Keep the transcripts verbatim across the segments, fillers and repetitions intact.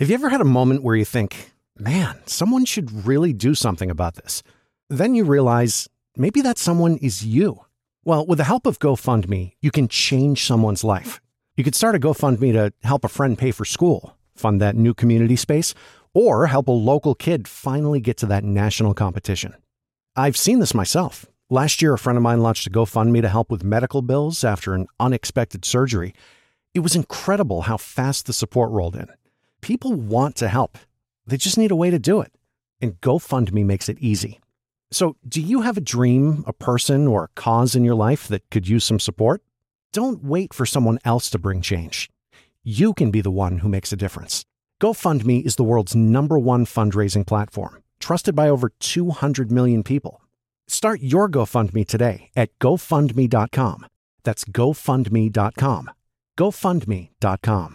Have you ever had a moment where you think, man, someone should really do something about this? Then you realize maybe that someone is you. Well, with the help of GoFundMe, you can change someone's life. You could start a GoFundMe to help a friend pay for school, fund that new community space, or help a local kid finally get to that national competition. I've seen this myself. Last year, a friend of mine launched a GoFundMe to help with medical bills after an unexpected surgery. It was incredible how fast the support rolled in. People want to help. They just need a way to do it. And GoFundMe makes it easy. So, do you have a dream, a person, or a cause in your life that could use some support? Don't wait for someone else to bring change. You can be the one who makes a difference. GoFundMe is the world's number one fundraising platform, trusted by over two hundred million people. Start your GoFundMe today at go fund me dot com. That's go fund me dot com. go fund me dot com.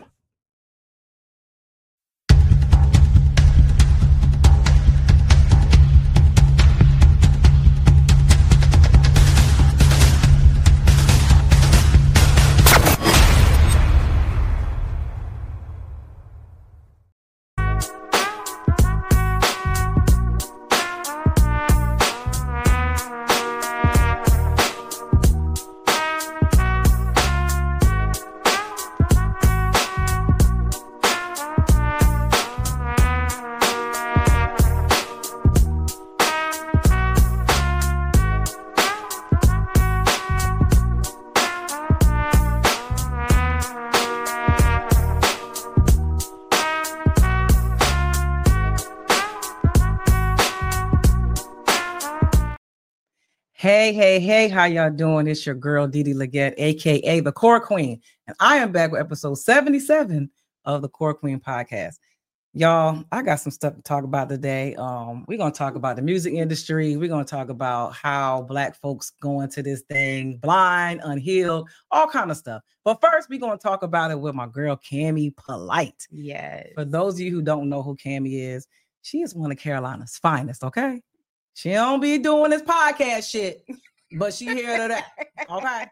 Hey, hey, hey, how y'all doing? It's your girl, Dee Dee Leggett, a k a. The Core Queen. And I am back with episode seventy-seven of the Core Queen podcast. Y'all, I got some stuff to talk about today. Um, we're going to talk about the music industry. We're going to talk about how Black folks go into this thing blind, unhealed, all kind of stuff. But first, we're going to talk about it with my girl, Cammie Polite. Yes. For those of you who don't know who Cammie is, she is one of Carolina's finest, okay? She don't be doing this podcast shit, but she here to that. Okay.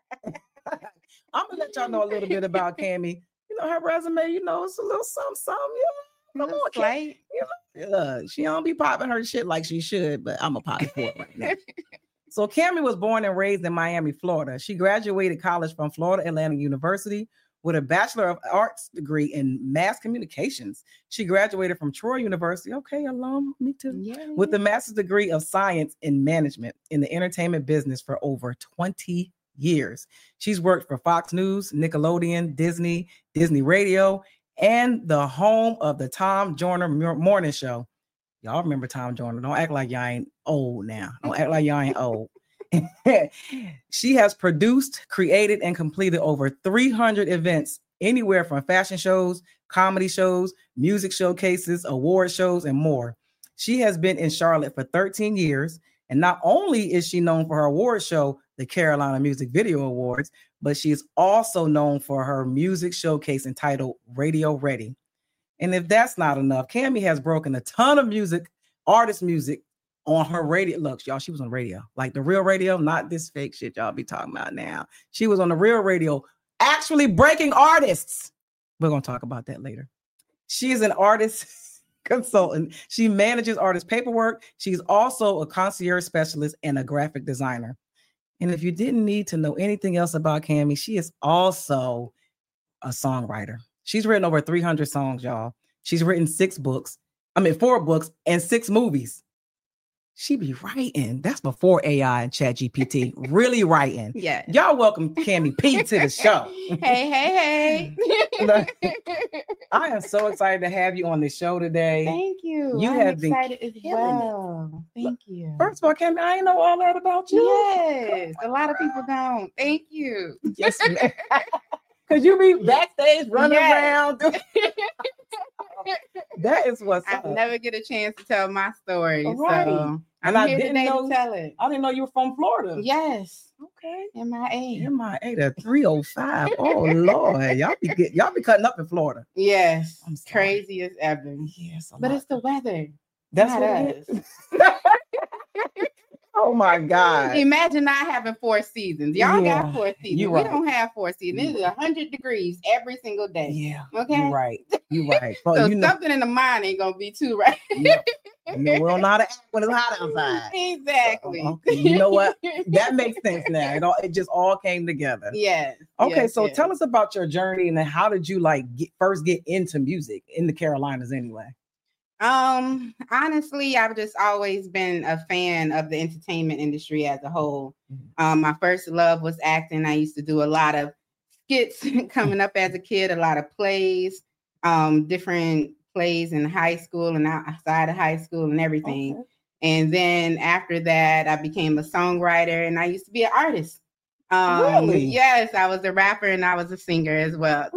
I'm gonna let y'all know a little bit about Cammie. You know, her resume, you know, it's a little something, something. You know, come on, Cammie. You know, uh, she don't be popping her shit like she should, but I'm a pop for it right now. So Cammie was born and raised in Miami, Florida. She graduated college from Florida Atlantic University with a Bachelor of Arts degree in Mass Communications. She graduated from Troy University, okay, alum, me too, Yay. With a Master's degree of Science in Management in the entertainment business for over twenty years. She's worked for Fox News, Nickelodeon, Disney, Disney Radio, and the home of the Tom Joyner Morning Show. Y'all remember Tom Joyner. Don't act like y'all ain't old now. Don't act like y'all ain't old. She has produced, created, and completed over three hundred events, anywhere from fashion shows, comedy shows, music showcases, award shows, and more. She has been in Charlotte for thirteen years, and not only is she known for her award show, the Carolina Music Video Awards, but she is also known for her music showcase entitled Radio Ready. And if that's not enough, Cammie has broken a ton of music, artist music, on her radio. Look, y'all, she was on radio, like the real radio, not this fake shit y'all be talking about now. She was on the real radio, actually breaking artists. We're going to talk about that later. She is an artist consultant. She manages artist paperwork. She's also a concierge specialist and a graphic designer. And if you didn't need to know anything else about Cammie, she is also a songwriter. She's written over three hundred songs, y'all. She's written six books. I mean, four books and six movies. She be writing. That's before A I and Chat G P T. Really writing. Yeah. Y'all welcome Cammie P to the show. Hey, hey, hey. I am so excited to have you on the show today. Thank you. You I'm have excited been as well. It. Thank you. First of all, Cammie, I ain't know all that about you. Yes. A lot of people don't. Thank you. Yes, ma'am. Because you be backstage running yes. around. That is what's I up. never get a chance to tell my story. Right. So and I'm I here didn't today know, to tell it. I didn't know you were from Florida. Yes. Okay. M I A. M I A to three oh five. Oh Lord. Y'all be get, y'all be cutting up in Florida. Yes. I'm crazy as ever. Yes. But lot. It's the weather. That's Not what us. It is. Oh my God. Imagine not having four seasons. Y'all Yeah, got four seasons. you We right. don't have four seasons. It's a hundred degrees every single day. Yeah. Okay. You're right. You're right. But So you know, something in the mind ain't gonna be too right. you know, we don't know how to act when it's hot outside. Exactly. So, okay, you know what? That makes sense now. It all it just all came together. Yes. Okay, yes, so yes. tell us about your journey and then how did you like get, first get into music in the Carolinas anyway? Um, honestly, I've just always been a fan of the entertainment industry as a whole. Um, my first love was acting. I used to do a lot of skits coming up as a kid, a lot of plays, um, different plays in high school and outside of high school and everything. Okay. And then after that, I became a songwriter and I used to be an artist. Um, really? Yes, I was a rapper and I was a singer as well.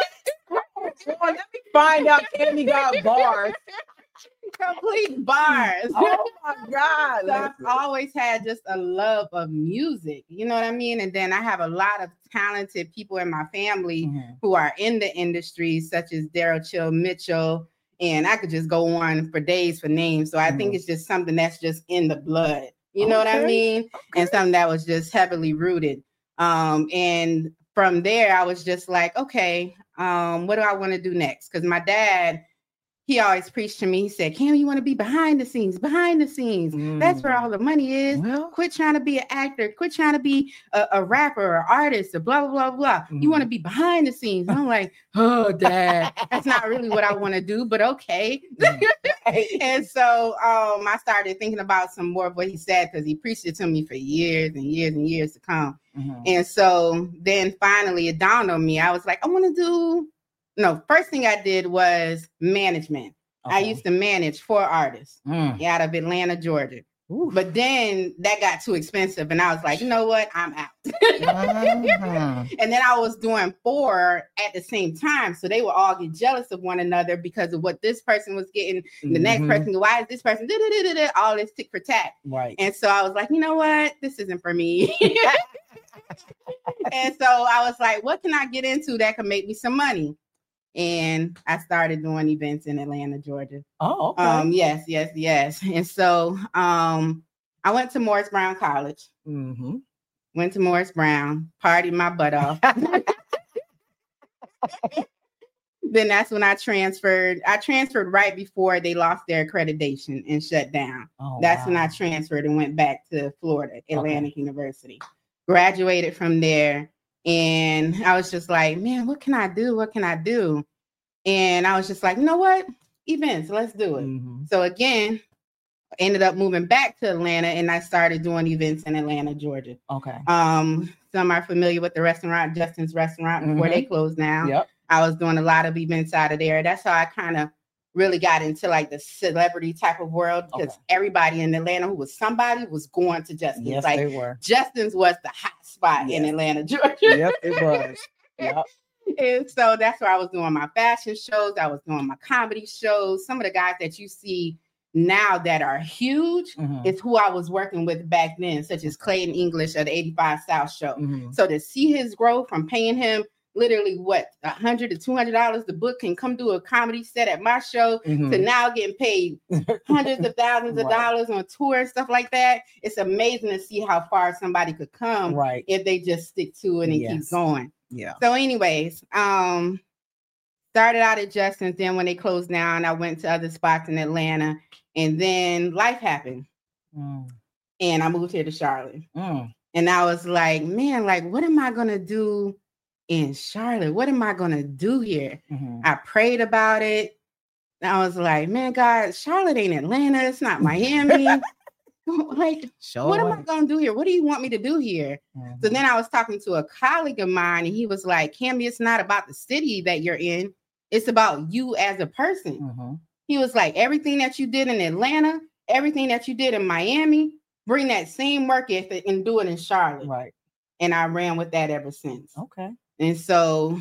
Let me find out Cammy got bars. Complete bars. Oh my God. So I've always had just a love of music. You know what I mean? And then I have a lot of talented people in my family mm-hmm. who are in the industry, such as Daryl Chill Mitchell. And I could just go on for days for names. So I mm-hmm. think it's just something that's just in the blood. You know okay. what I mean? Okay. And something that was just heavily rooted. Um, and from there, I was just like, okay, um, what do I want to do next? Because my dad, he always preached to me. He said, Cam, you want to be behind the scenes, behind the scenes. Mm. That's where all the money is. Well, quit trying to be an actor. Quit trying to be a, a rapper or artist or blah, blah, blah, blah. Mm. You want to be behind the scenes. And I'm like, oh, Dad, that's not really what I want to do, but okay. And so um, I started thinking about some more of what he said because he preached it to me for years and years and years to come. Mm-hmm. And so then finally it dawned on me. I was like, I want to do No, first thing I did was management. Okay. I used to manage four artists mm. out of Atlanta, Georgia. Ooh. But then that got too expensive. And I was like, you know what? I'm out. uh-huh. And then I was doing four at the same time. So they would all get jealous of one another because of what this person was getting. Mm-hmm. The next person, why is this person? Da-da-da-da-da, all this tick for tack. Right. And so I was like, you know what? This isn't for me. And so I was like, what can I get into that can make me some money? And I started doing events in Atlanta, Georgia. Oh, okay. Um, yes, yes, yes. And so um, I went to Morris Brown College. Mm-hmm. Went to Morris Brown, partied my butt off. Then that's when I transferred. I transferred right before they lost their accreditation and shut down. Oh, that's wow. when I transferred and went back to Florida, Atlantic okay. University. Graduated from there. And I was just like, man, what can I do? What can I do? And I was just like, you know what? Events, let's do it. Mm-hmm. So again, ended up moving back to Atlanta and I started doing events in Atlanta, Georgia. Okay. Um, some are familiar with the restaurant, Justin's Restaurant, before mm-hmm. they closed down. Yep. I was doing a lot of events out of there. That's how I kind of really got into like the celebrity type of world because okay. everybody in Atlanta who was somebody was going to Justin's. Yes, like, they were. Justin's was the hot spot yes. in Atlanta, Georgia. Yep, it was. Yep. And so that's where I was doing my fashion shows. I was doing my comedy shows. Some of the guys that you see now that are huge mm-hmm. is who I was working with back then, such as Clayton English of the eighty-five South Show. Mm-hmm. So to see his growth from paying him literally what a hundred to two hundred dollars the book can come do a comedy set at my show mm-hmm. to now getting paid hundreds of thousands of right. dollars on tour and stuff like that. It's amazing to see how far somebody could come right. if they just stick to it and yes. keep going. Yeah. So anyways, um, started out at Justin's. Then when they closed down, I went to other spots in Atlanta, and then life happened, mm. and I moved here to Charlotte. Mm. And I was like, man, like, what am I gonna do in Charlotte? What am I gonna do here? Mm-hmm. I prayed about it. I was like, man, God, Charlotte ain't Atlanta. It's not Miami. Like, sure. What am I gonna do here? What do you want me to do here? Mm-hmm. So then I was talking to a colleague of mine, and he was like, Cammy, it's not about the city that you're in. It's about you as a person. Mm-hmm. He was like, everything that you did in Atlanta, everything that you did in Miami, bring that same work ethic and do it in Charlotte. Right. And I ran with that ever since. Okay. And so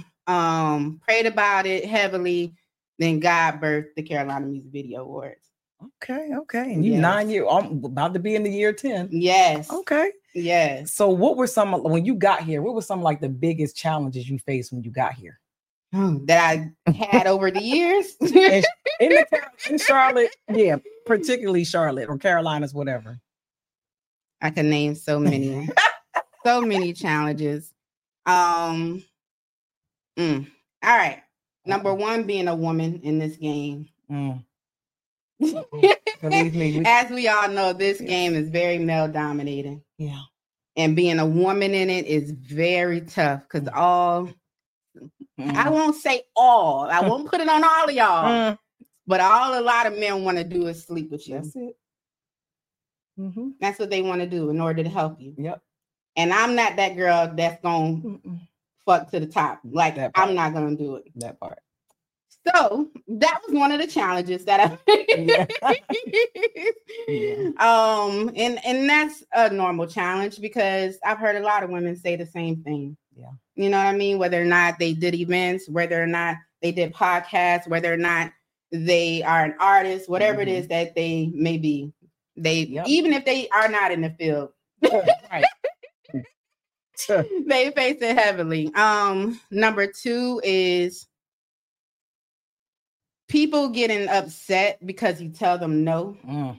um, prayed about it heavily. Then God birthed the Carolina Music Video Awards. Okay, okay. And you yes. nine years, I'm about to be in the year ten. Yes. Okay. Yes. So what were some, when you got here, what were some like the biggest challenges you faced when you got here? That I had over the years? in, in, the, in Charlotte, yeah, particularly Charlotte or Carolinas, whatever. I can name so many, so many challenges. Um, mm. All right. Number one, being a woman in this game. Mm. Believe me, we- as we all know, this yeah. game is very male dominated. Yeah. And being a woman in it is very tough because all, mm. I won't say all, I won't put it on all of y'all, mm. but all a lot of men want to do is sleep with you. That's it. Mm-hmm. That's what they want to do in order to help you. Yep. And I'm not that girl that's going to fuck to the top. Like, I'm not going to do it. That part. So that was one of the challenges that I yeah. um and and that's a normal challenge because I've heard a lot of women say the same thing. Yeah. You know what I mean? Whether or not they did events, whether or not they did podcasts, whether or not they are an artist, whatever mm-hmm. it is that they may be. They yep. even if they are not in the field. Right. They face it heavily. Um number two is people getting upset because you tell them no, mm.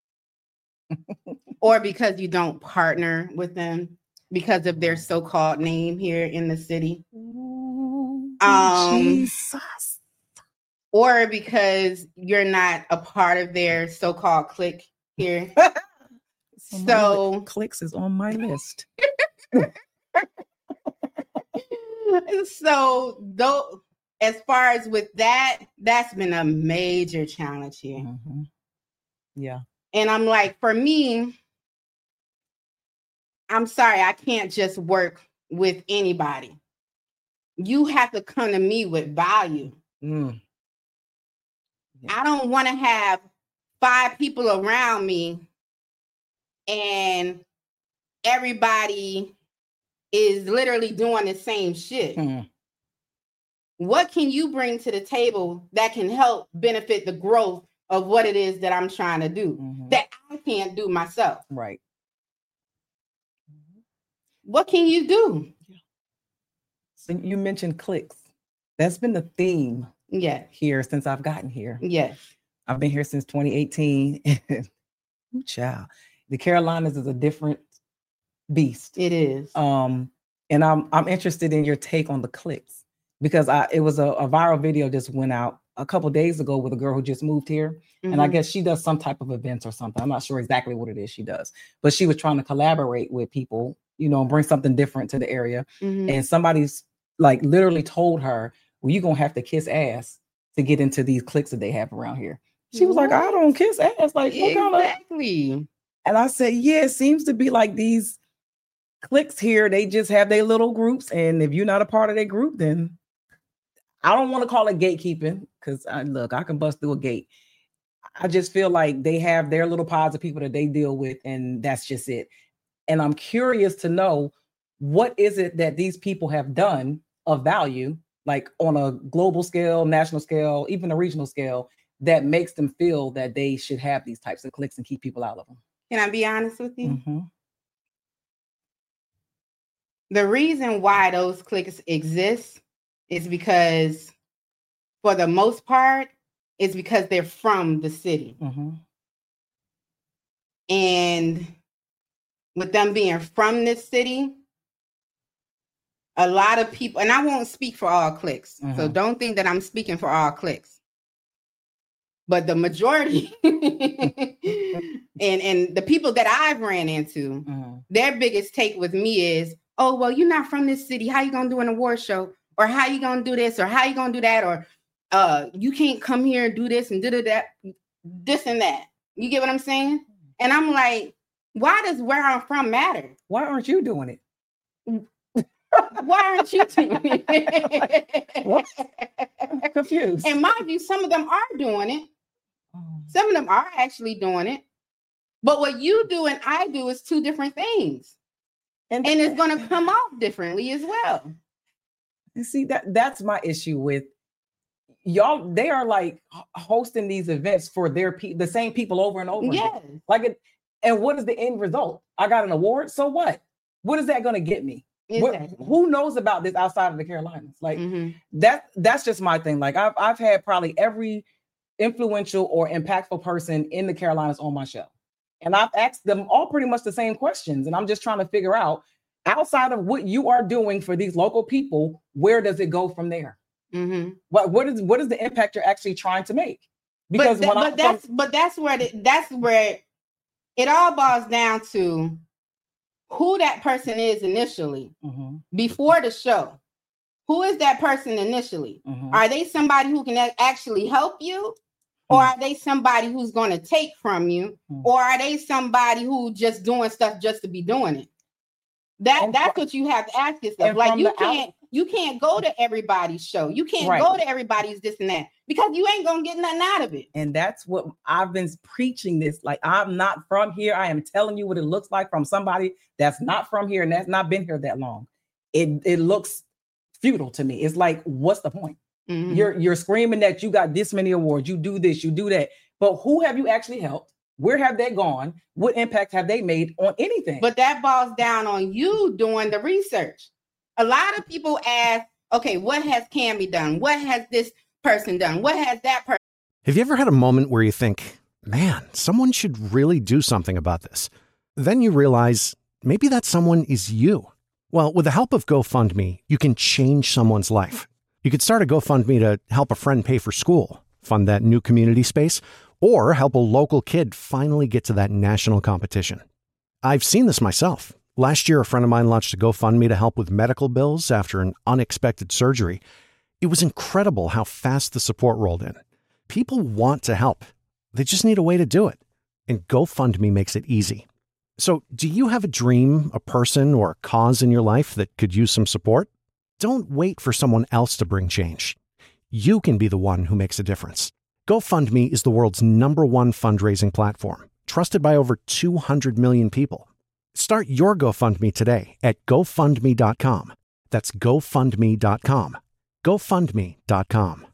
or because you don't partner with them because of their so-called name here in the city. Ooh, um, Jesus. Or because you're not a part of their so-called clique here. So li- cliques is on my list. So though. As far as with that, that's been a major challenge here. Mm-hmm. Yeah. And I'm like, for me, I'm sorry, I can't just work with anybody. You have to come to me with value. Mm. Yeah. I don't want to have five people around me and everybody is literally doing the same shit. Mm. What can you bring to the table that can help benefit the growth of what it is that I'm trying to do mm-hmm. that I can't do myself? Right. What can you do? So you mentioned cliques. That's been the theme yeah. here since I've gotten here. Yes. I've been here since twenty eighteen. Ooh, child. The Carolinas is a different beast. It is. Um, and I'm I'm interested in your take on the cliques. Because I, it was a, a viral video just went out a couple days ago with a girl who just moved here. Mm-hmm. And I guess she does some type of events or something. I'm not sure exactly what it is she does. But she was trying to collaborate with people, you know, and bring something different to the area. Mm-hmm. And somebody's like literally told her, well, you're going to have to kiss ass to get into these cliques that they have around here. She was what? like, I don't kiss ass. Like, exactly. What kind of... And I said, yeah, it seems to be like these cliques here. They just have their little groups. And if you're not a part of their group, then I don't want to call it gatekeeping because I look, I can bust through a gate. I just feel like they have their little pods of people that they deal with, and that's just it. And I'm curious to know what is it that these people have done of value, like on a global scale, national scale, even a regional scale, that makes them feel that they should have these types of cliques and keep people out of them. Can I be honest with you? Mm-hmm. The reason why those cliques exist is because, for the most part, it's because they're from the city. Mm-hmm. And with them being from this city, a lot of people, and I won't speak for all cliques, mm-hmm. so don't think that I'm speaking for all cliques. But the majority, and, and the people that I've ran into, mm-hmm. their biggest take with me is, oh, well, you're not from this city. How you going to do an award show? Or how you gonna do this, or how you gonna do that, or uh, you can't come here and do this and do that, this and that. You get what I'm saying? And I'm like, why does where I'm from matter? Why aren't you doing it? Why aren't you doing it? What? I'm confused. And mind you, some of them are doing it. Some of them are actually doing it. But what you do and I do is two different things, and, and it's gonna come off differently as well. And see, that that's my issue with y'all. They are like hosting these events for their pe- the same people over and over yes. again. Like it, and what is the end result? I got an award. So what? What is that going to get me? Exactly. What, who knows about this outside of the Carolinas? Like mm-hmm. that. That's just my thing. Like I've I've had probably every influential or impactful person in the Carolinas on my show, And I've asked them all pretty much the same questions. And I'm just trying to figure out, outside of what you are doing for these local people, where does it go from there? Mm-hmm. What what is what is the impact you're actually trying to make? Because but, th- when but I, that's but that's where the, that's where it all boils down to who that person is initially mm-hmm. before the show. Who is that person initially? Mm-hmm. Are they somebody who can a- actually help you? Or are they somebody who's going to take from you? Mm-hmm. Or are they somebody who just doing stuff just to be doing it? That and that's from, what you have to ask yourself. Like you can't out- you can't go to everybody's show. You can't right. go to everybody's this and that because you ain't gonna get nothing out of it. And that's what I've been preaching this. Like, I'm not from here. I am telling you what it looks like from somebody that's not from here and that's not been here that long. It it looks futile to me. It's like, what's the point? Mm-hmm. You're you're screaming that you got this many awards, you do this, you do that. But who have you actually helped? Where have they gone? What impact have they made on anything? But that boils down on you doing the research. A lot of people ask, okay, what has Cammy done? What has this person done? What has that person? Have you ever had a moment where you think, man, someone should really do something about this? Then you realize maybe that someone is you. Well, with the help of GoFundMe, you can change someone's life. You could start a GoFundMe to help a friend pay for school, fund that new community space, or help a local kid finally get to that national competition. I've seen this myself. Last year, a friend of mine launched a GoFundMe to help with medical bills after an unexpected surgery. It was incredible how fast the support rolled in. People want to help. They just need a way to do it. And GoFundMe makes it easy. So, do you have a dream, a person, or a cause in your life that could use some support? Don't wait for someone else to bring change. You can be the one who makes a difference. GoFundMe is the world's number one fundraising platform, trusted by over two hundred million people. Start your GoFundMe today at GoFundMe dot com. That's GoFundMe dot com. GoFundMe dot com.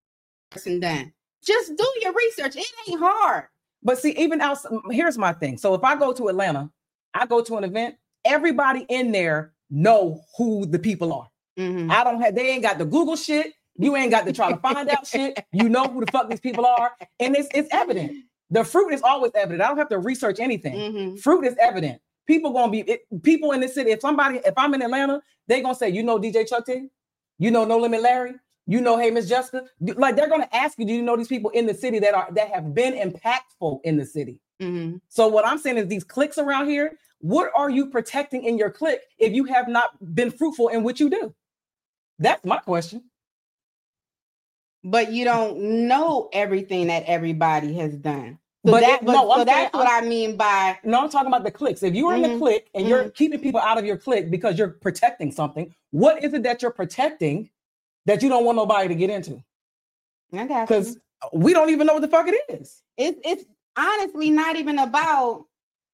Done. Just do your research. It ain't hard. But see, even else, here's my thing. So if I go to Atlanta, I go to an event, everybody in there know who the people are. Mm-hmm. I don't have, they ain't got the Google shit. You ain't got to try to find out shit. You know who the fuck these people are. And it's it's evident. The fruit is always evident. I don't have to research anything. Mm-hmm. Fruit is evident. People gonna be, it, people in this city, if somebody, if I'm in Atlanta, they gonna say, you know D J Chuck T? You know No Limit Larry? You know Hey Miss Jessica? Like, they're gonna ask you, do you know these people in the city that are, that have been impactful in the city? Mm-hmm. So what I'm saying is these cliques around here, what are you protecting in your clique if you have not been fruitful in what you do? That's my question. But you don't know everything that everybody has done. So, but that, it, but, no, so I'm that's saying, what I'm, I mean by... No, I'm talking about the cliques. If you're mm-hmm. in the clique and mm-hmm. you're keeping people out of your clique because you're protecting something, what is it that you're protecting that you don't want nobody to get into? I got you. Because we don't even know what the fuck it is. It's, it's honestly not even about...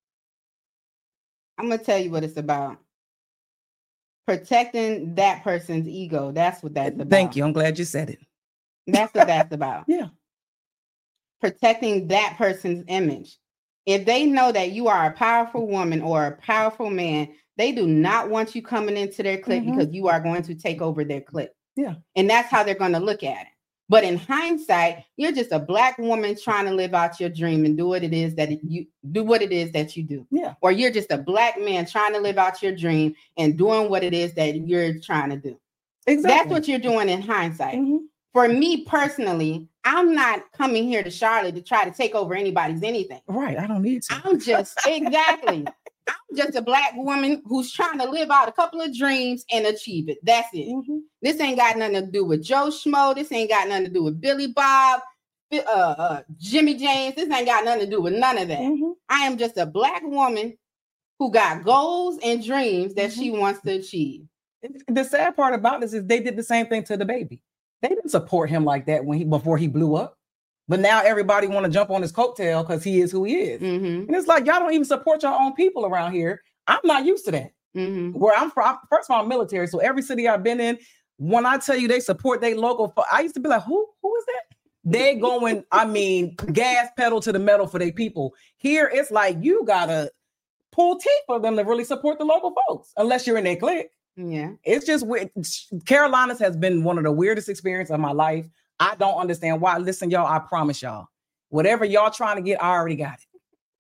I'm going to tell you what it's about. Protecting that person's ego. That's what that's about. Thank you. I'm glad you said it. That's what that's about. Yeah. Protecting that person's image. If they know that you are a powerful woman or a powerful man, they do not want you coming into their clique mm-hmm. because you are going to take over their clique. Yeah. And that's how they're going to look at it. But in hindsight, you're just a Black woman trying to live out your dream and do what it is that you do what it is that you do. Yeah. Or you're just a Black man trying to live out your dream and doing what it is that you're trying to do. Exactly. That's what you're doing in hindsight. Mm-hmm. For me personally, I'm not coming here to Charlotte to try to take over anybody's anything. Right. I don't need to. I'm just, exactly. I'm just a Black woman who's trying to live out a couple of dreams and achieve it. That's it. Mm-hmm. This ain't got nothing to do with Joe Schmo. This ain't got nothing to do with Billy Bob, uh, uh, Jimmy James. This ain't got nothing to do with none of that. Mm-hmm. I am just a Black woman who got goals and dreams that mm-hmm. she wants to achieve. The sad part about this is they did the same thing to the baby. They didn't support him like that when he before he blew up. But now everybody want to jump on his coattail because he is who he is. Mm-hmm. And it's like, y'all don't even support your own people around here. I'm not used to that. Mm-hmm. Where I'm from, first of all, I'm military. So every city I've been in, when I tell you they support their local, I used to be like, who, who is that? They going, I mean, gas pedal to the metal for their people. Here, it's like, you gotta pull teeth for them to really support the local folks, unless you're in their clique. Yeah. It's just weird. Carolinas has been one of the weirdest experiences of my life. I don't understand why. Listen, y'all, I promise y'all, whatever y'all trying to get, I already got it.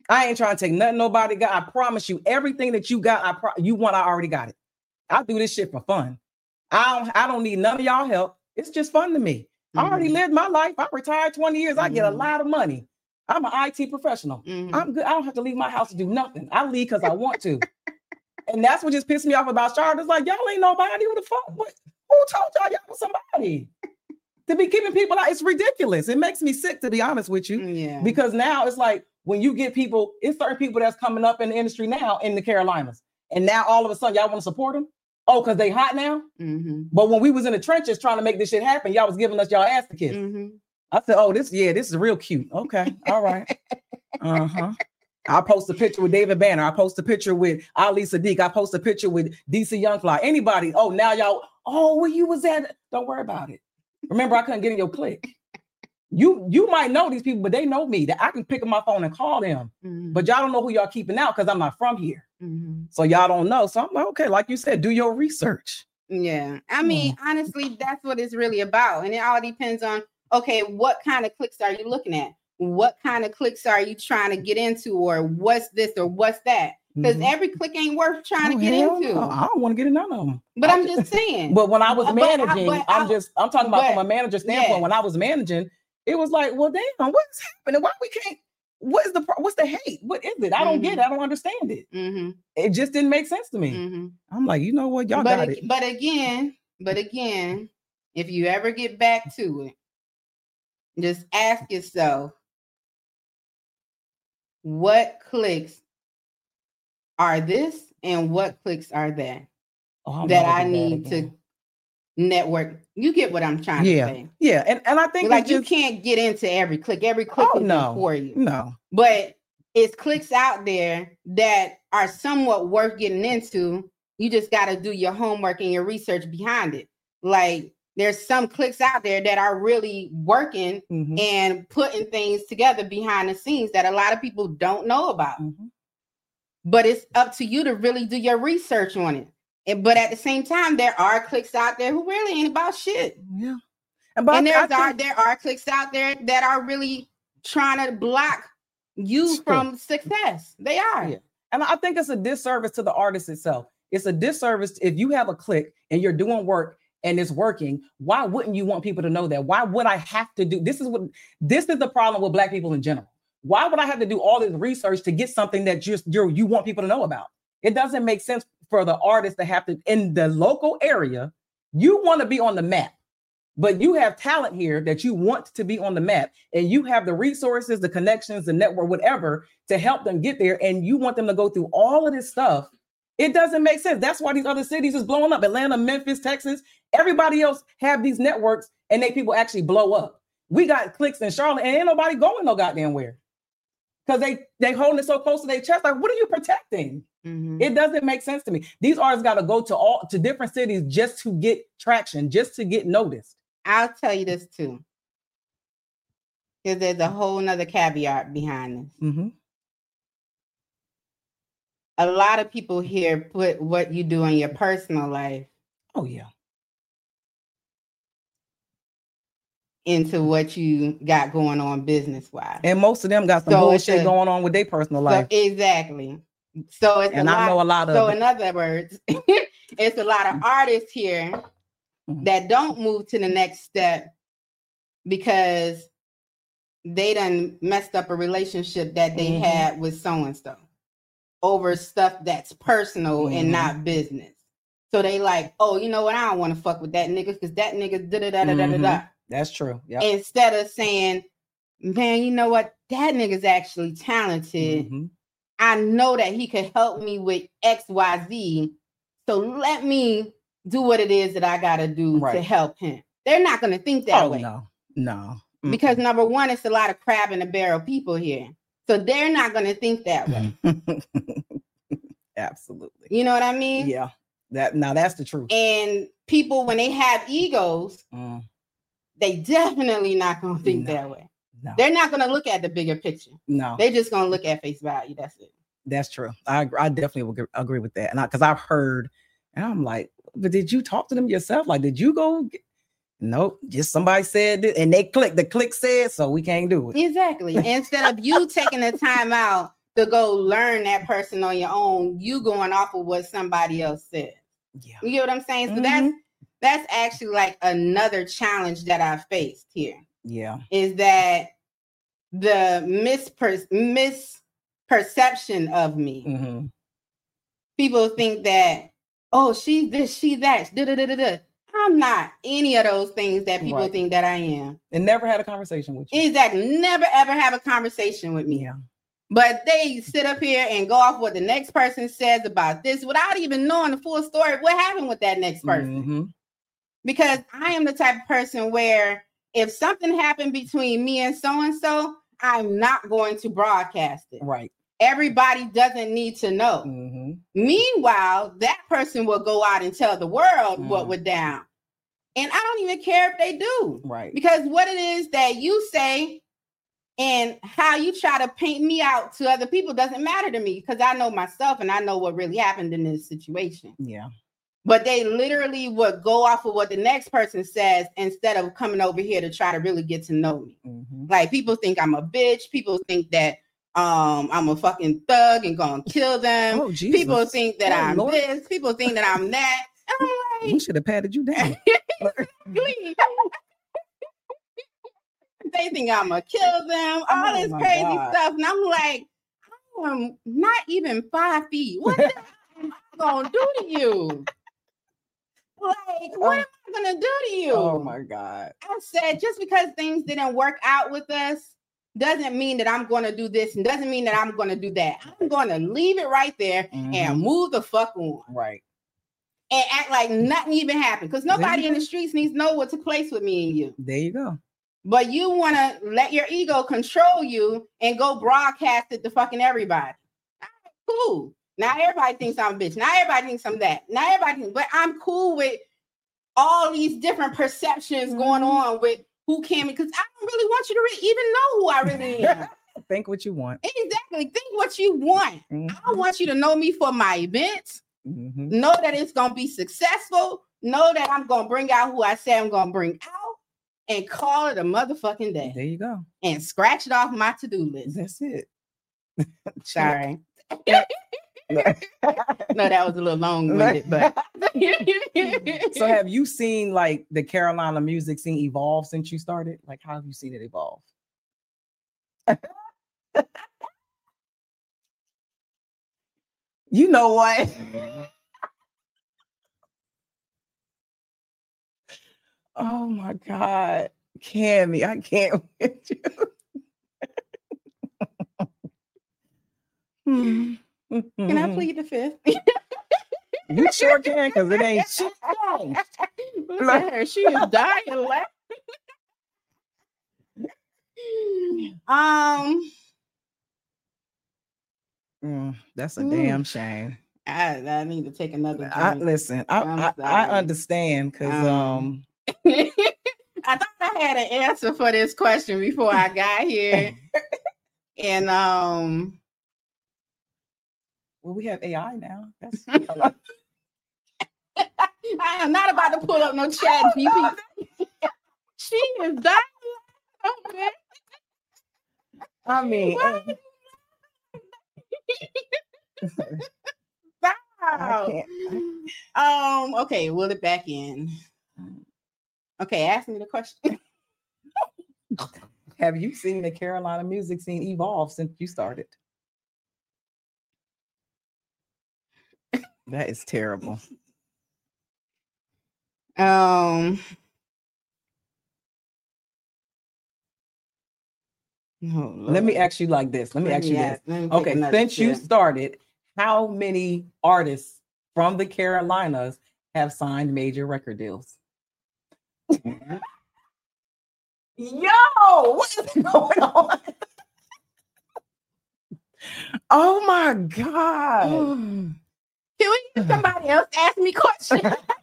I ain't trying to take nothing nobody got. I promise you, everything that you got, I pro- you want, I already got it. I do this shit for fun. I don't, I don't need none of y'all help. It's just fun to me. Mm-hmm. I already lived my life. I retired twenty years. Mm-hmm. I get a lot of money. I'm an I T professional. Mm-hmm. I'm good. I don't have to leave my house to do nothing. I leave because I want to. And that's what just pissed me off about Charlotte. It's like, y'all ain't nobody. Who the fuck? What? Who told y'all y'all was somebody? To be keeping people out, it's ridiculous. It makes me sick, to be honest with you. Yeah. Because now it's like, when you get people, it's certain people that's coming up in the industry now in the Carolinas. And now all of a sudden, y'all want to support them? Oh, because they hot now? Mm-hmm. But when we was in the trenches trying to make this shit happen, y'all was giving us y'all ass to kiss. Mm-hmm. I said, oh, this, yeah, this is real cute. Okay, all right. Uh-huh. I post a picture with David Banner. I post a picture with Ali Sadiq. I post a picture with D C Youngfly. Anybody. Oh, now y'all, oh, where you was at? Don't worry about it. Remember, I couldn't get in your clique. You you might know these people, but they know me. That I can pick up my phone and call them. Mm-hmm. But y'all don't know who y'all keeping out because I'm not from here. Mm-hmm. So y'all don't know. So I'm like, okay, like you said, do your research. Yeah. I mean, mm. honestly, that's what it's really about. And it all depends on, okay, what kind of clicks are you looking at? What kind of clicks are you trying to get into? Or what's this or what's that? Because mm-hmm. every click ain't worth trying oh, to get into. No. I don't want to get in none of them. But I I'm just, just saying. But when I was but managing, I, I'm I, just, I'm talking about but, from a manager standpoint. Yeah. When I was managing, it was like, well, damn, what's happening? Why we can't? What is the what's the hate? What is it? I don't mm-hmm. get it. I don't understand it. Mm-hmm. It just didn't make sense to me. Mm-hmm. I'm like, you know what, y'all but got ag- it. But again, but again, if you ever get back to it, just ask yourself, what clicks are this and what clicks are that oh, that I need that to network? You get what I'm trying yeah. to say. Yeah. And, and I think like just, you can't get into every click. Every click oh, is no, for you. No. But it's clicks out there that are somewhat worth getting into. You just got to do your homework and your research behind it. Like there's some clicks out there that are really working mm-hmm. and putting things together behind the scenes that a lot of people don't know about. Mm-hmm. But it's up to you to really do your research on it. And, but at the same time, there are clicks out there who really ain't about shit. Yeah. And, and there's think, are, there are clicks out there that are really trying to block you true. From success. They are. Yeah. And I think it's a disservice to the artist itself. It's a disservice if you have a click and you're doing work and it's working. Why wouldn't you want people to know that? Why would I have to do this? Is what this is the problem with Black people in general. Why would I have to do all this research to get something that just you're, you want people to know about? It doesn't make sense for the artist to have to in the local area. You want to be on the map, but you have talent here that you want to be on the map, and you have the resources, the connections, the network, whatever, to help them get there. And you want them to go through all of this stuff. It doesn't make sense. That's why these other cities is blowing up. Atlanta, Memphis, Texas, everybody else have these networks and they people actually blow up. We got clicks in Charlotte and ain't nobody going no goddamn where. Because they they holding it so close to their chest. Like, what are you protecting? Mm-hmm. It doesn't make sense to me. These artists got to go to all to different cities just to get traction, just to get noticed. I'll tell you this too. Because there's a whole nother caveat behind this. Mm-hmm. A lot of people here put what you do in your personal life. Oh, yeah. Into what you got going on business-wise. And most of them got some so bullshit a, going on with their personal life. So exactly. So it's and a I lot, know a lot of So in other words, it's a lot of artists here mm-hmm. that don't move to the next step because they done messed up a relationship that they mm-hmm. had with so-and-so over stuff that's personal mm-hmm. and not business. So they like, oh, you know what? I don't want to fuck with that nigga because that nigga da da da da da da. That's true. Yep. Instead of saying, man, you know what? That nigga's actually talented. Mm-hmm. I know that he could help me with X, Y, Z. So let me do what it is that I got to do right. to help him. They're not going to think that oh, way. No, no. Mm-mm. Because number one, it's a lot of crab in the barrel people here. So they're not going to think that way. Absolutely. You know what I mean? Yeah. That now that's the truth. And people, when they have egos, mm. they definitely not going to think no. that way. No. They're not going to look at the bigger picture. No. They're just going to look at face value. That's it. That's true. I I definitely would agree with that. And because I've heard, and I'm like, but did you talk to them yourself? Like, did you go? Get... Nope. Just somebody said it and they clicked. The click said, so we can't do it. Exactly. Instead of you taking the time out to go learn that person on your own. You going off of what somebody else said. Yeah. You get what I'm saying? So Mm-hmm. that's that's actually like another challenge that I faced here. Yeah. Is that the misper- misperception of me. Mm-hmm. People think that, oh, she's this, she that. Da, da, da, da, da. I'm not any of those things that people Right. think that I am. And never had a conversation with you. Exactly. Never ever have a conversation with me. Yeah. But they sit up here and go off what the next person says about this without even knowing the full story of what happened with that next person. Mm-hmm. Because I am the type of person where if something happened between me and so-and-so, I'm not going to broadcast it. Right. Everybody doesn't need to know. Mm-hmm. Meanwhile, that person will go out and tell the world Mm. what went down. And I don't even care if they do. Right. Because what it is that you say and how you try to paint me out to other people doesn't matter to me because I know myself and I know what really happened in this situation. Yeah. But they literally would go off of what the next person says instead of coming over here to try to really get to know me. Mm-hmm. Like people think I'm a bitch. People think that um, I'm a fucking thug and gonna kill them. Oh, Jesus. People think that Oh, I'm Lord. this. People think that I'm that. And I'm We like, should have patted you down. please. They think I'm gonna kill them. All Oh, this my crazy God. stuff, and I'm like, I'm not even five feet. What the hell am I gonna do to you? Like, what am I gonna do to you? Oh my God. I said, just because things didn't work out with us doesn't mean that I'm going to do this and doesn't mean that I'm going to do that. I'm going to leave it right there Mhm. and move the fuck on Right. and act like nothing even happened because nobody in the streets needs to know what took place with me and you. There you go. But you want to let your ego control you and go broadcast it to fucking everybody. All right, cool. Now everybody thinks I'm a bitch. Now everybody thinks I'm that. Now everybody thinks, but I'm cool with all these different perceptions going on with who can, because I don't really want you to re- even know who I really am. Think what you want. Exactly. Think what you want. Mhm. I want you to know me for my events. Mhm. Know that it's going to be successful. Know that I'm going to bring out who I say I'm going to bring out and call it a motherfucking day. There you go. And scratch it off my to-do list. That's it. Sorry. No, that was a little long-winded, but So have you seen like the Carolina music scene evolve since you started? Like how have you seen it evolve? You know what? Oh my God. Cammy, I can't with you. Can I plead the fifth? You sure can, because it ain't shit. Look at her. She is dying laughing. um, Mm, that's a Ooh. damn shame. I, I need to take another I, drink. listen, I, I'm I, I sorry. understand because Um, um, I thought I had an answer for this question before I got here, and um, well, we have A I now. That's I am not about to pull up no chat G P T. She is dying. laughing. I mean, What? I Wow. can't. Um. Okay. Will it back in? Okay. Ask me the question. Have you seen the Carolina music scene evolve since you started? That is terrible. Um. Oh, Let me Lord. ask you like this. Let me ask you this. ask- let me take Okay, another since you sip. started, how many artists from the Carolinas have signed major record deals? Yo, what is going on? Oh my God. Can we get somebody else ask me questions?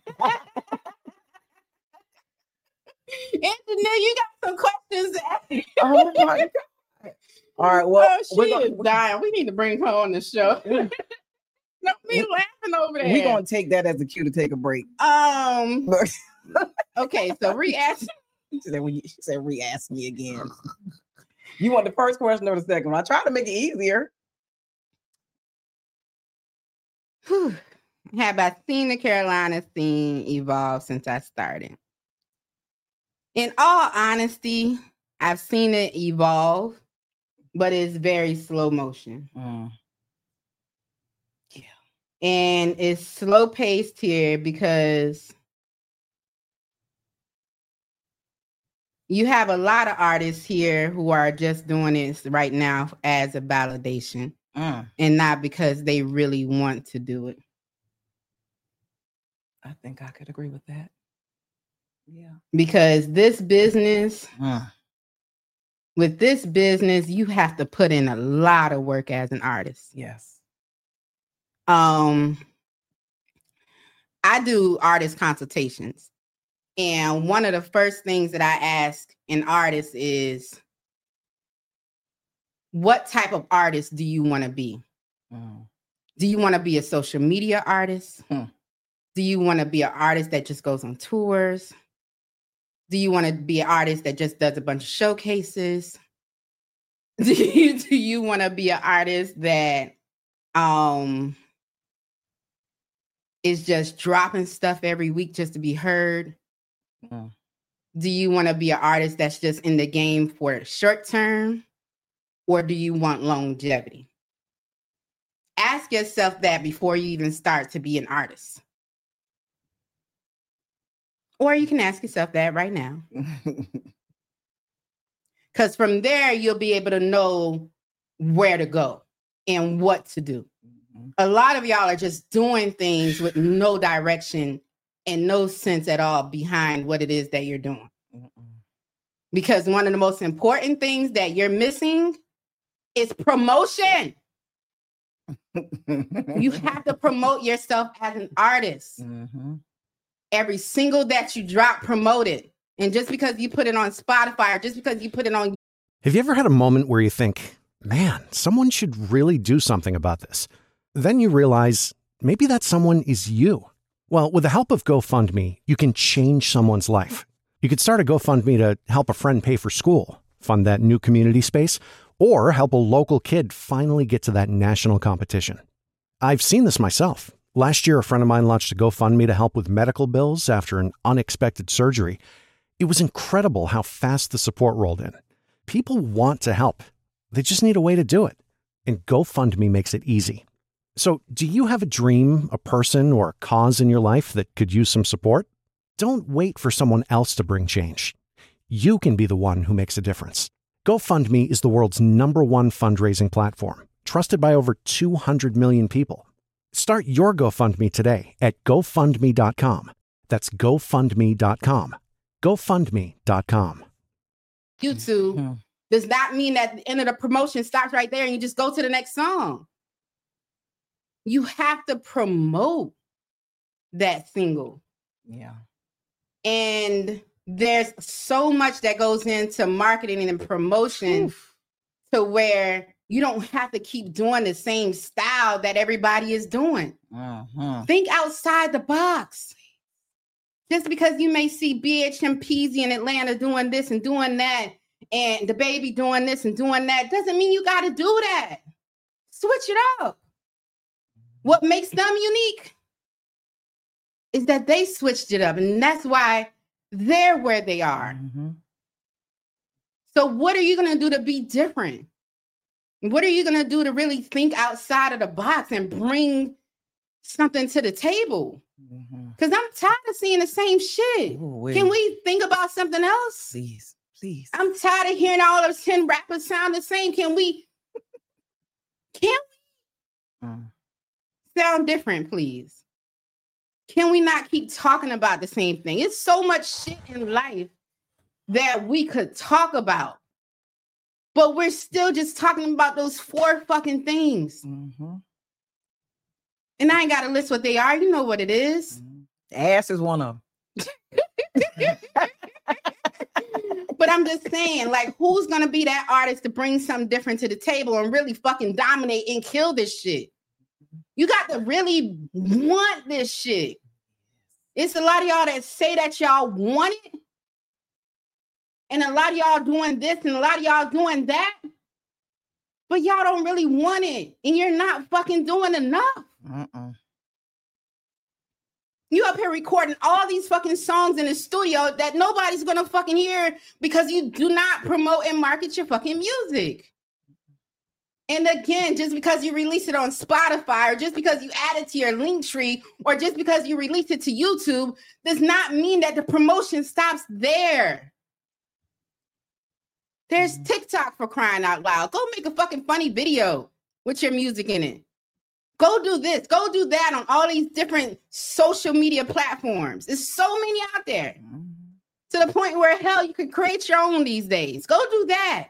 Anthony, you got some questions to ask me. Oh my God. All right, well, Oh, she we're gonna, is dying. We need to bring her on the show. No, me laughing over there. we're gonna take that as a cue to take a break. Um. Okay, so re-ask. She said, well, you- she said, re-ask me again. You want the first question or the second one? I tried to make it easier. Whew. Have I seen the Carolina scene evolve since I started? In all honesty, I've seen it evolve, but it's very slow motion. Mm. Yeah. And it's slow paced here because you have a lot of artists here who are just doing this right now as a validation Mm. and not because they really want to do it. I think I could agree with that. Yeah. Because this business, Mm. with this business, you have to put in a lot of work as an artist. Yes. Um, I do artist consultations. And one of the first things that I ask an artist is, what type of artist do you want to be? Mm. Do you want to be a social media artist? Hmm. Do you want to be an artist that just goes on tours? Do you want to be an artist that just does a bunch of showcases? Do you, do you want to be an artist that um, is just dropping stuff every week just to be heard? Mm. Do you want to be an artist that's just in the game for short term? Or do you want longevity? Ask yourself that before you even start to be an artist. Or you can ask yourself that right now. Because from there, you'll be able to know where to go and what to do. Mm-hmm. A lot of y'all are just doing things with no direction and no sense at all behind what it is that you're doing. Mm-mm. Because one of the most important things that you're missing is promotion. You have to promote yourself as an artist. Mm-hmm. Every single that you drop, promote it. And just because you put it on Spotify or just because you put it on... Have you ever had a moment where you think, man, someone should really do something about this? Then you realize maybe that someone is you. Well, with the help of GoFundMe, you can change someone's life. You could start a GoFundMe to help a friend pay for school, fund that new community space, or help a local kid finally get to that national competition. I've seen this myself. Last year, a friend of mine launched a GoFundMe to help with medical bills after an unexpected surgery. It was incredible how fast the support rolled in. People want to help. They just need a way to do it. And GoFundMe makes it easy. So, do you have a dream, a person, or a cause in your life that could use some support? Don't wait for someone else to bring change. You can be the one who makes a difference. GoFundMe is the world's number one fundraising platform, trusted by over two hundred million people. Start your GoFundMe today at GoFundMe dot com. That's GoFundMe dot com. GoFundMe dot com. YouTube mm-hmm. does not mean that the end of the promotion stops right there and you just go to the next song. You have to promote that single. Yeah. And there's so much that goes into marketing and promotion Oof. to where you don't have to keep doing the same style that everybody is doing. Uh-huh. Think outside the box. Just because you may see B H M Peasy in Atlanta doing this and doing that, and the baby doing this and doing that, doesn't mean you got to do that. Switch it up. What makes them unique is that they switched it up, and that's why they're where they are. Mm-hmm. So what are you going to do to be different? What are you going to do to really think outside of the box and bring something to the table? Because mm-hmm. I'm tired of seeing the same shit. Ooh, Can we think about something else? Please, please. I'm tired of hearing all of ten rappers sound the same. Can we? Can we? Mm. Sound different, please? Can we not keep talking about the same thing? It's so much shit in life that we could talk about, but we're still just talking about those four fucking things. Mm-hmm. And I ain't got to list what they are. You know what it is. Mm-hmm. Ass is one of them. But I'm just saying, like, who's going to be that artist to bring something different to the table and really fucking dominate and kill this shit? You got to really want this shit. It's a lot of y'all that say that y'all want it. And a lot of y'all doing this and a lot of y'all doing that. But y'all don't really want it. And you're not fucking doing enough. Uh-uh. You up here recording all these fucking songs in the studio that nobody's gonna fucking hear because you do not promote and market your fucking music. And again, just because you release it on Spotify or just because you add it to your link tree or just because you release it to YouTube does not mean that the promotion stops there. There's TikTok, for crying out loud. Go make a fucking funny video with your music in it. Go do this. Go do that on all these different social media platforms. There's so many out there. To the point where, hell, you can create your own these days. Go do that.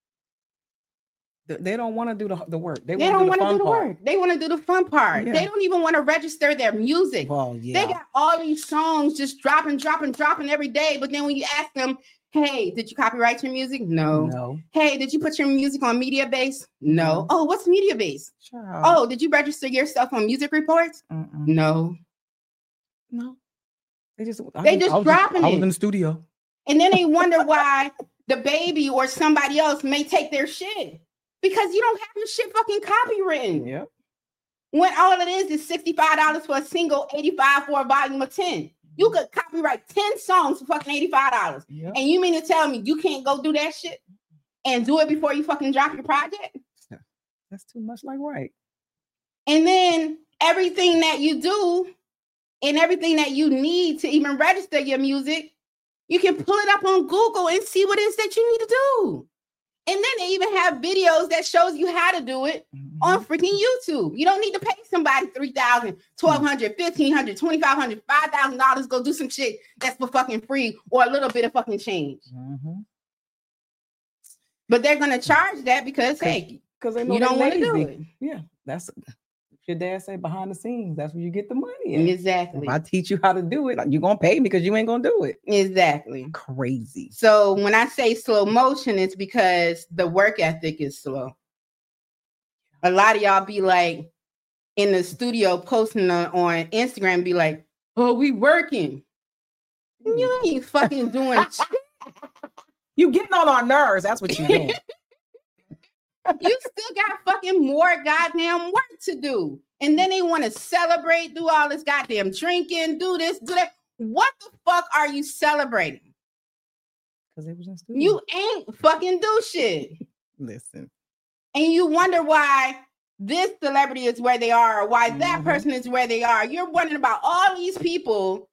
They don't want to do the, the work. They, they don't want to do the part. work. They want to do the fun part. Yeah. They don't even want to register their music. Well, yeah. They got all these songs just dropping, dropping, dropping every day. But then when you ask them, hey, did you copyright your music? No. No. Hey, did you put your music on Mediabase? No. Oh, what's Mediabase? Sure. Oh, did you register yourself on Music Reports? Mm-mm. No. No. They just they just I dropping just, it. I was in the studio. And then they wonder why the baby or somebody else may take their shit. Because you don't have your shit fucking copywritten. Yeah. When all it is is sixty-five dollars for a single, eighty-five dollars for a volume of ten. You could copyright ten songs for fucking eighty-five dollars. Yep. And you mean to tell me you can't go do that shit and do it before you fucking drop your project? That's too much like right. And then everything that you do and everything that you need to even register your music, you can pull it up on Google and see what it is that you need to do. And then they even have videos that shows you how to do it mm-hmm. on freaking YouTube. You don't need to pay somebody three thousand dollars, twelve hundred dollars, fifteen hundred dollars, twenty-five hundred dollars, five thousand dollars go do some shit that's for fucking free or a little bit of fucking change. Mm-hmm. But they're going to charge that because, hey, because you don't want to do it. Yeah, that's your dad say behind the scenes. That's where you get the money. In. Exactly. If I teach you how to do it, like, you're going to pay me because you ain't going to do it. Exactly. Crazy. So when I say slow motion, it's because the work ethic is slow. A lot of y'all be like in the studio posting on, on Instagram, be like, oh, we working. You ain't fucking doing shit. You getting on our nerves. That's what you doing. You still got fucking more goddamn work to do. And then they want to celebrate, do all this goddamn drinking, do this, do that. What the fuck are you celebrating? Because it was in studio. You ain't fucking do shit. Listen. And you wonder why this celebrity is where they are, or why mm-hmm. that person is where they are. You're wondering about all these people.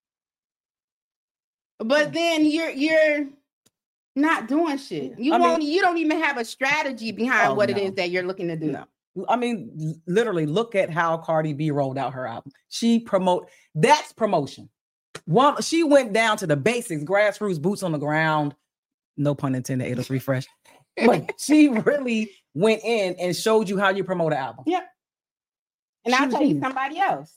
But then you're you're not doing shit. You I won't. Mean, you don't even have a strategy behind oh, what no. it is that you're looking to do. No. I mean, literally, look at how Cardi B rolled out her album. She promote. That's promotion. One, she went down to the basics, grassroots, boots on the ground. No pun intended. It was refresh. But she really went in and showed you how you promote an album. Yep. And she I'll tell you somebody else.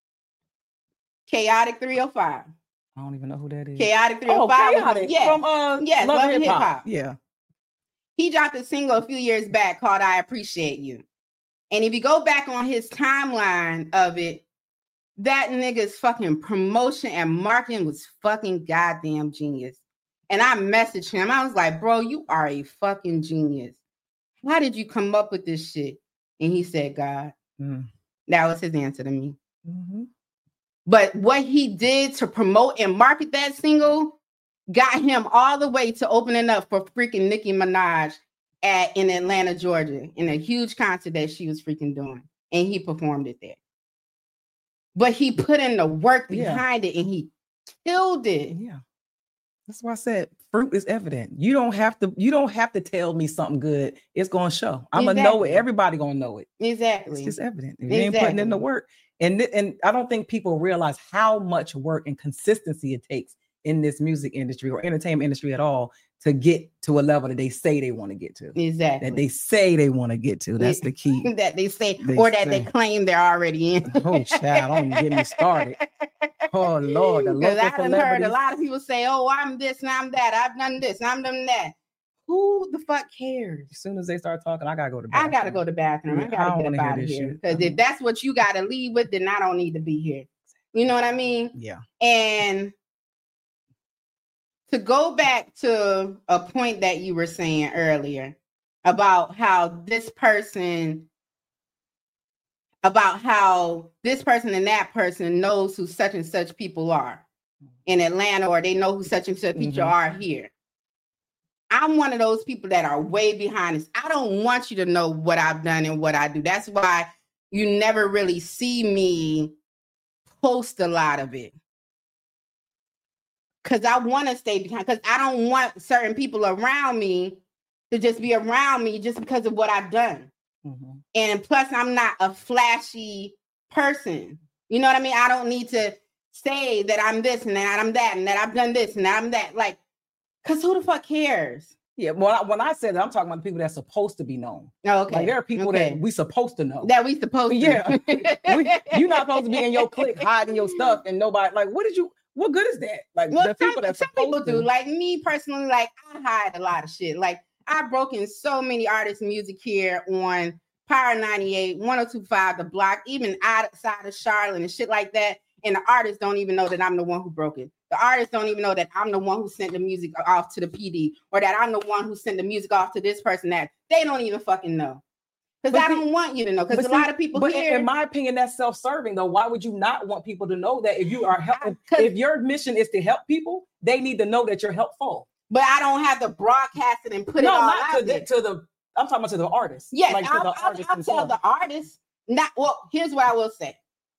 Chaotic three oh five. I don't even know who that is. Chaotic three oh five. Oh, Chaotic. Yeah. From uh, yes, Love, Love and Hip Hop. Yeah. He dropped a single a few years back called I Appreciate You. And if you go back on his timeline of it, that nigga's fucking promotion and marketing was fucking goddamn genius. And I messaged him. I was like, bro, you are a fucking genius. How did you come up with this shit? And he said, God. Mm. That was his answer to me. Mm-hmm. But what he did to promote and market that single got him all the way to opening up for freaking Nicki Minaj at in Atlanta, Georgia, in a huge concert that she was freaking doing. And he performed it there. But he put in the work behind yeah. it and he killed it. Yeah. That's why I said fruit is evident. You don't have to, you don't have to tell me something good. It's gonna show. I'm exactly. gonna know it. Everybody gonna know it. Exactly. It's just evident. If you exactly. ain't putting in the work. And, th- and I don't think people realize how much work and consistency it takes in this music industry or entertainment industry at all to get to a level that they say they want to get to. Exactly. That they say they want to get to. That's the key. that they say, they or that say. They claim they're already in. Oh, child, don't get me started. Oh, Lord. Because I done heard a lot of people say, oh, I'm this and I'm that. I've done this and I'm done that. Who the fuck cares? As soon as they start talking, I gotta go to the bathroom. I gotta go to the bathroom. I gotta I get up out of here. Because if that's what you gotta leave with, then I don't need to be here. You know what I mean? Yeah. And to go back to a point that you were saying earlier about how this person about how this person and that person knows who such and such people are in Atlanta, or they know who such and such people mm-hmm. are here. I'm one of those people that are way behind this. I don't want you to know what I've done and what I do. That's why you never really see me post a lot of it. Because I want to stay behind, because I don't want certain people around me to just be around me just because of what I've done. Mm-hmm. And plus, I'm not a flashy person. You know what I mean? I don't need to say that I'm this and that I'm that and that I've done this and that I'm that. Like, because who the fuck cares? Yeah, well, when I said that, I'm talking about the people that's supposed to be known. Oh, okay. Like, there are people okay. that we supposed to know. That we supposed to. Yeah. we, you're not supposed to be in your clique hiding your stuff and nobody, like, what did you, what good is that? Like, well, the some people, that some people do. Like me personally, like, I hide a lot of shit. Like, I've broken so many artists' music here on Power ninety-eight, one oh two point five, The Block, even outside of Charlotte and shit like that. And the artists don't even know that I'm the one who broke it. The artists don't even know that I'm the one who sent the music off to the P D, or that I'm the one who sent the music off to this person. That they don't even fucking know. Because I don't want you to know. Because a see, lot of people but here. In my opinion, that's self-serving though. Why would you not want people to know that if you are helping? If your mission is to help people, they need to know that you're helpful. But I don't have to broadcast it and put no, it all not out to the, to the. I'm talking about to the artist. Yes, like I'll, the I'll, artist I'll tell the artist. Not well. Here's what I will say.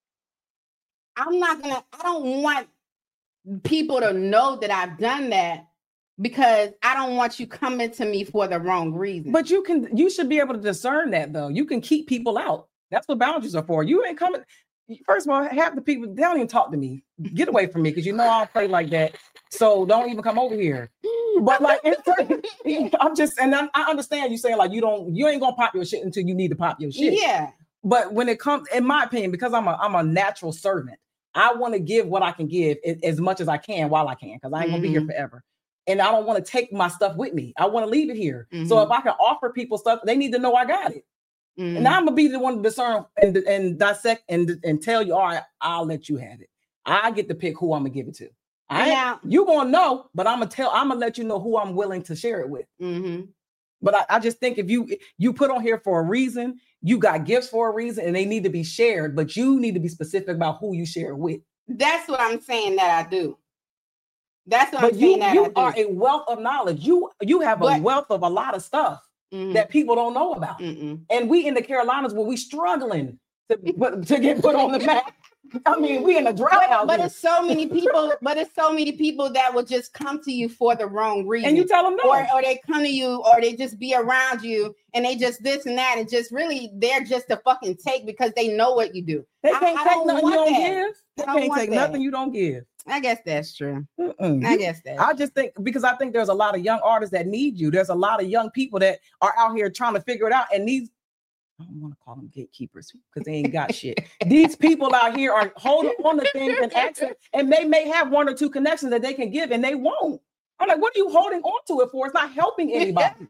I'm not gonna. I don't want people to know that I've done that, because I don't want you coming to me for the wrong reason. But you can. You should be able to discern that though. You can keep people out. That's what boundaries are for. You ain't coming. First of all, half the people, they don't even talk to me. Get away from me, because you know I don't play like that. So don't even come over here. But like, it's, I'm just, and I, I understand you saying like you don't, you ain't gonna pop your shit until you need to pop your shit. Yeah. But when it comes, in my opinion, because I'm a, I'm a natural servant, I want to give what I can give as much as I can while I can, because I ain't mm-hmm. gonna be here forever. And I don't want to take my stuff with me. I want to leave it here. Mm-hmm. So if I can offer people stuff, they need to know I got it. Mm-hmm. And I'm gonna be the one to discern and, and dissect and, and tell you, all right, I'll let you have it. I get to pick who I'm gonna give it to. I yeah. You gonna know, but I'm gonna tell, I'm gonna let you know who I'm willing to share it with. Mm-hmm. But I, I just think if you you put on here for a reason, you got gifts for a reason, and they need to be shared, but you need to be specific about who you share it with. That's what I'm saying that I do. That's what but I'm saying you, that you I do. are a wealth of knowledge. You you have but, a wealth of a lot of stuff. Mm-hmm. that people don't know about. Mm-mm. And we in the Carolinas, where we struggling to, put, to get put on the map. I mean, we in a drought. But, but it's so many people, but it's so many people that will just come to you for the wrong reason. And you tell them no. Or, or they come to you, or they just be around you, and they just this and that, and just really, they're just a fucking take because they know what you do. They can't I, take I nothing you don't that. give. They can't take that. nothing you don't give. I guess that's true. Mm-mm. I guess that. I just think, because I think there's a lot of young artists that need you. There's a lot of young people that are out here trying to figure it out. And these, I don't want to call them gatekeepers because they ain't got shit. These people out here are holding on to things and access, and they may have one or two connections that they can give, and they won't. I'm like, what are you holding on to it for? It's not helping anybody.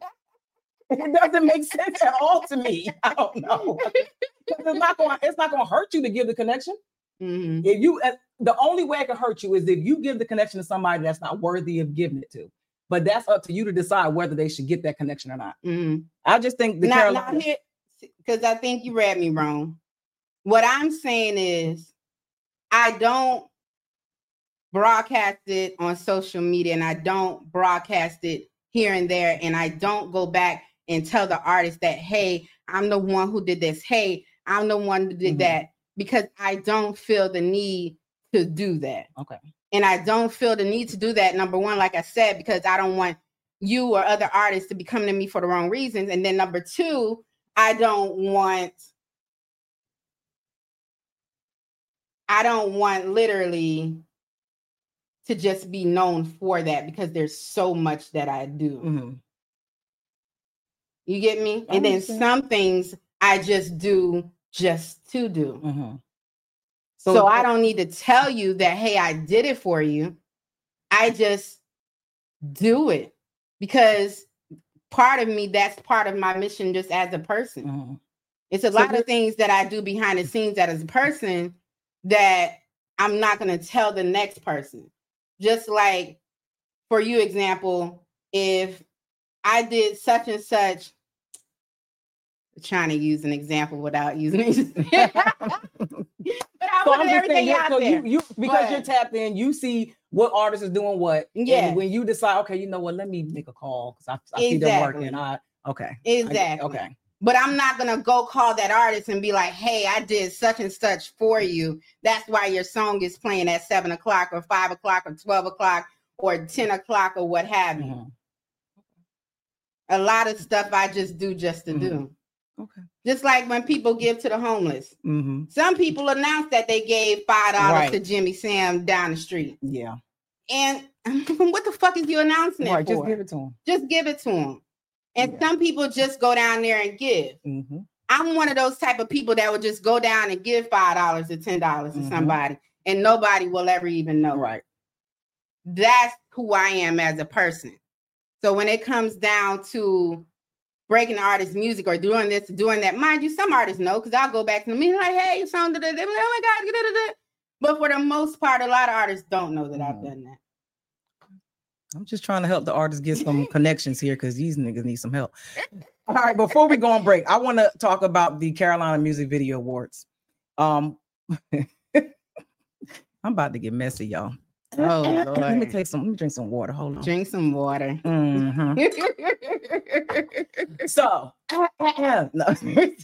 It doesn't make sense at all to me. I don't know. It's not going. It's not going to hurt you to give the connection. Mm-hmm. If you, the only way it can hurt you is if you give the connection to somebody that's not worthy of giving it to. But that's up to you to decide whether they should get that connection or not. Mm-hmm. I just think the Carolina, because I think you read me wrong. What I'm saying is, I don't broadcast it on social media, and I don't broadcast it here and there, and I don't go back and tell the artist that, hey, I'm the one who did this. Hey, I'm the one who did mm-hmm. that. Because I don't feel the need to do that. Okay. And I don't feel the need to do that, number one, like I said, because I don't want you or other artists to be coming to me for the wrong reasons. And then number two, I don't want, I don't want literally to just be known for that, because there's so much that I do. Mm-hmm. You get me? I and then understand. Some things I just do just to do. Mm-hmm. So, so I don't need to tell you that, hey, I did it for you. I just do it because part of me, that's part of my mission just as a person. Mm-hmm. It's a so lot of things that I do behind the scenes that as a person that I'm not going to tell the next person. Just like, for you, example, if I did such and such, trying to use an example without using it. But I So want I'm just everything saying, out so there. you, you because But- you're tapped in, you see what artist is doing what. Yeah. And when you decide, okay, you know what, let me make a call because I, I see them Exactly. working. I okay. Exactly. I, okay. But I'm not gonna go call that artist and be like, hey, I did such and such for you. That's why your song is playing at seven o'clock or five o'clock or twelve o'clock or ten o'clock or what have you. Mm-hmm. A lot of stuff I just do just to Mhm. do. Okay. Just like when people give to the homeless. Mm-hmm. Some people announce that they gave five dollars Right. to Jimmy Sam down the street. Yeah. And what the fuck is you announcing it Right. for? Just give it to them. Just give it to them. And Yeah. some people just go down there and give. Mm-hmm. I'm one of those type of people that would just go down and give five dollars or ten dollars Mhm. to somebody, and nobody will ever even know. Right. That's who I am as a person. So when it comes down to breaking the artist's music or doing this, doing that, mind you, some artists know because I'll go back to them and be like, hey, you sound, da-da-da. Oh my God, da-da-da. But for the most part, a lot of artists don't know that I've Mhm. done that. I'm just trying to help the artists get some connections here because these niggas need some help. All right, before we go on break, I want to talk about the Carolina Music Video Awards. Um, I'm about to get messy, y'all. Oh, Let me Lord. take some. Let me drink some water. Hold on. Drink some water. Mhm. So, no.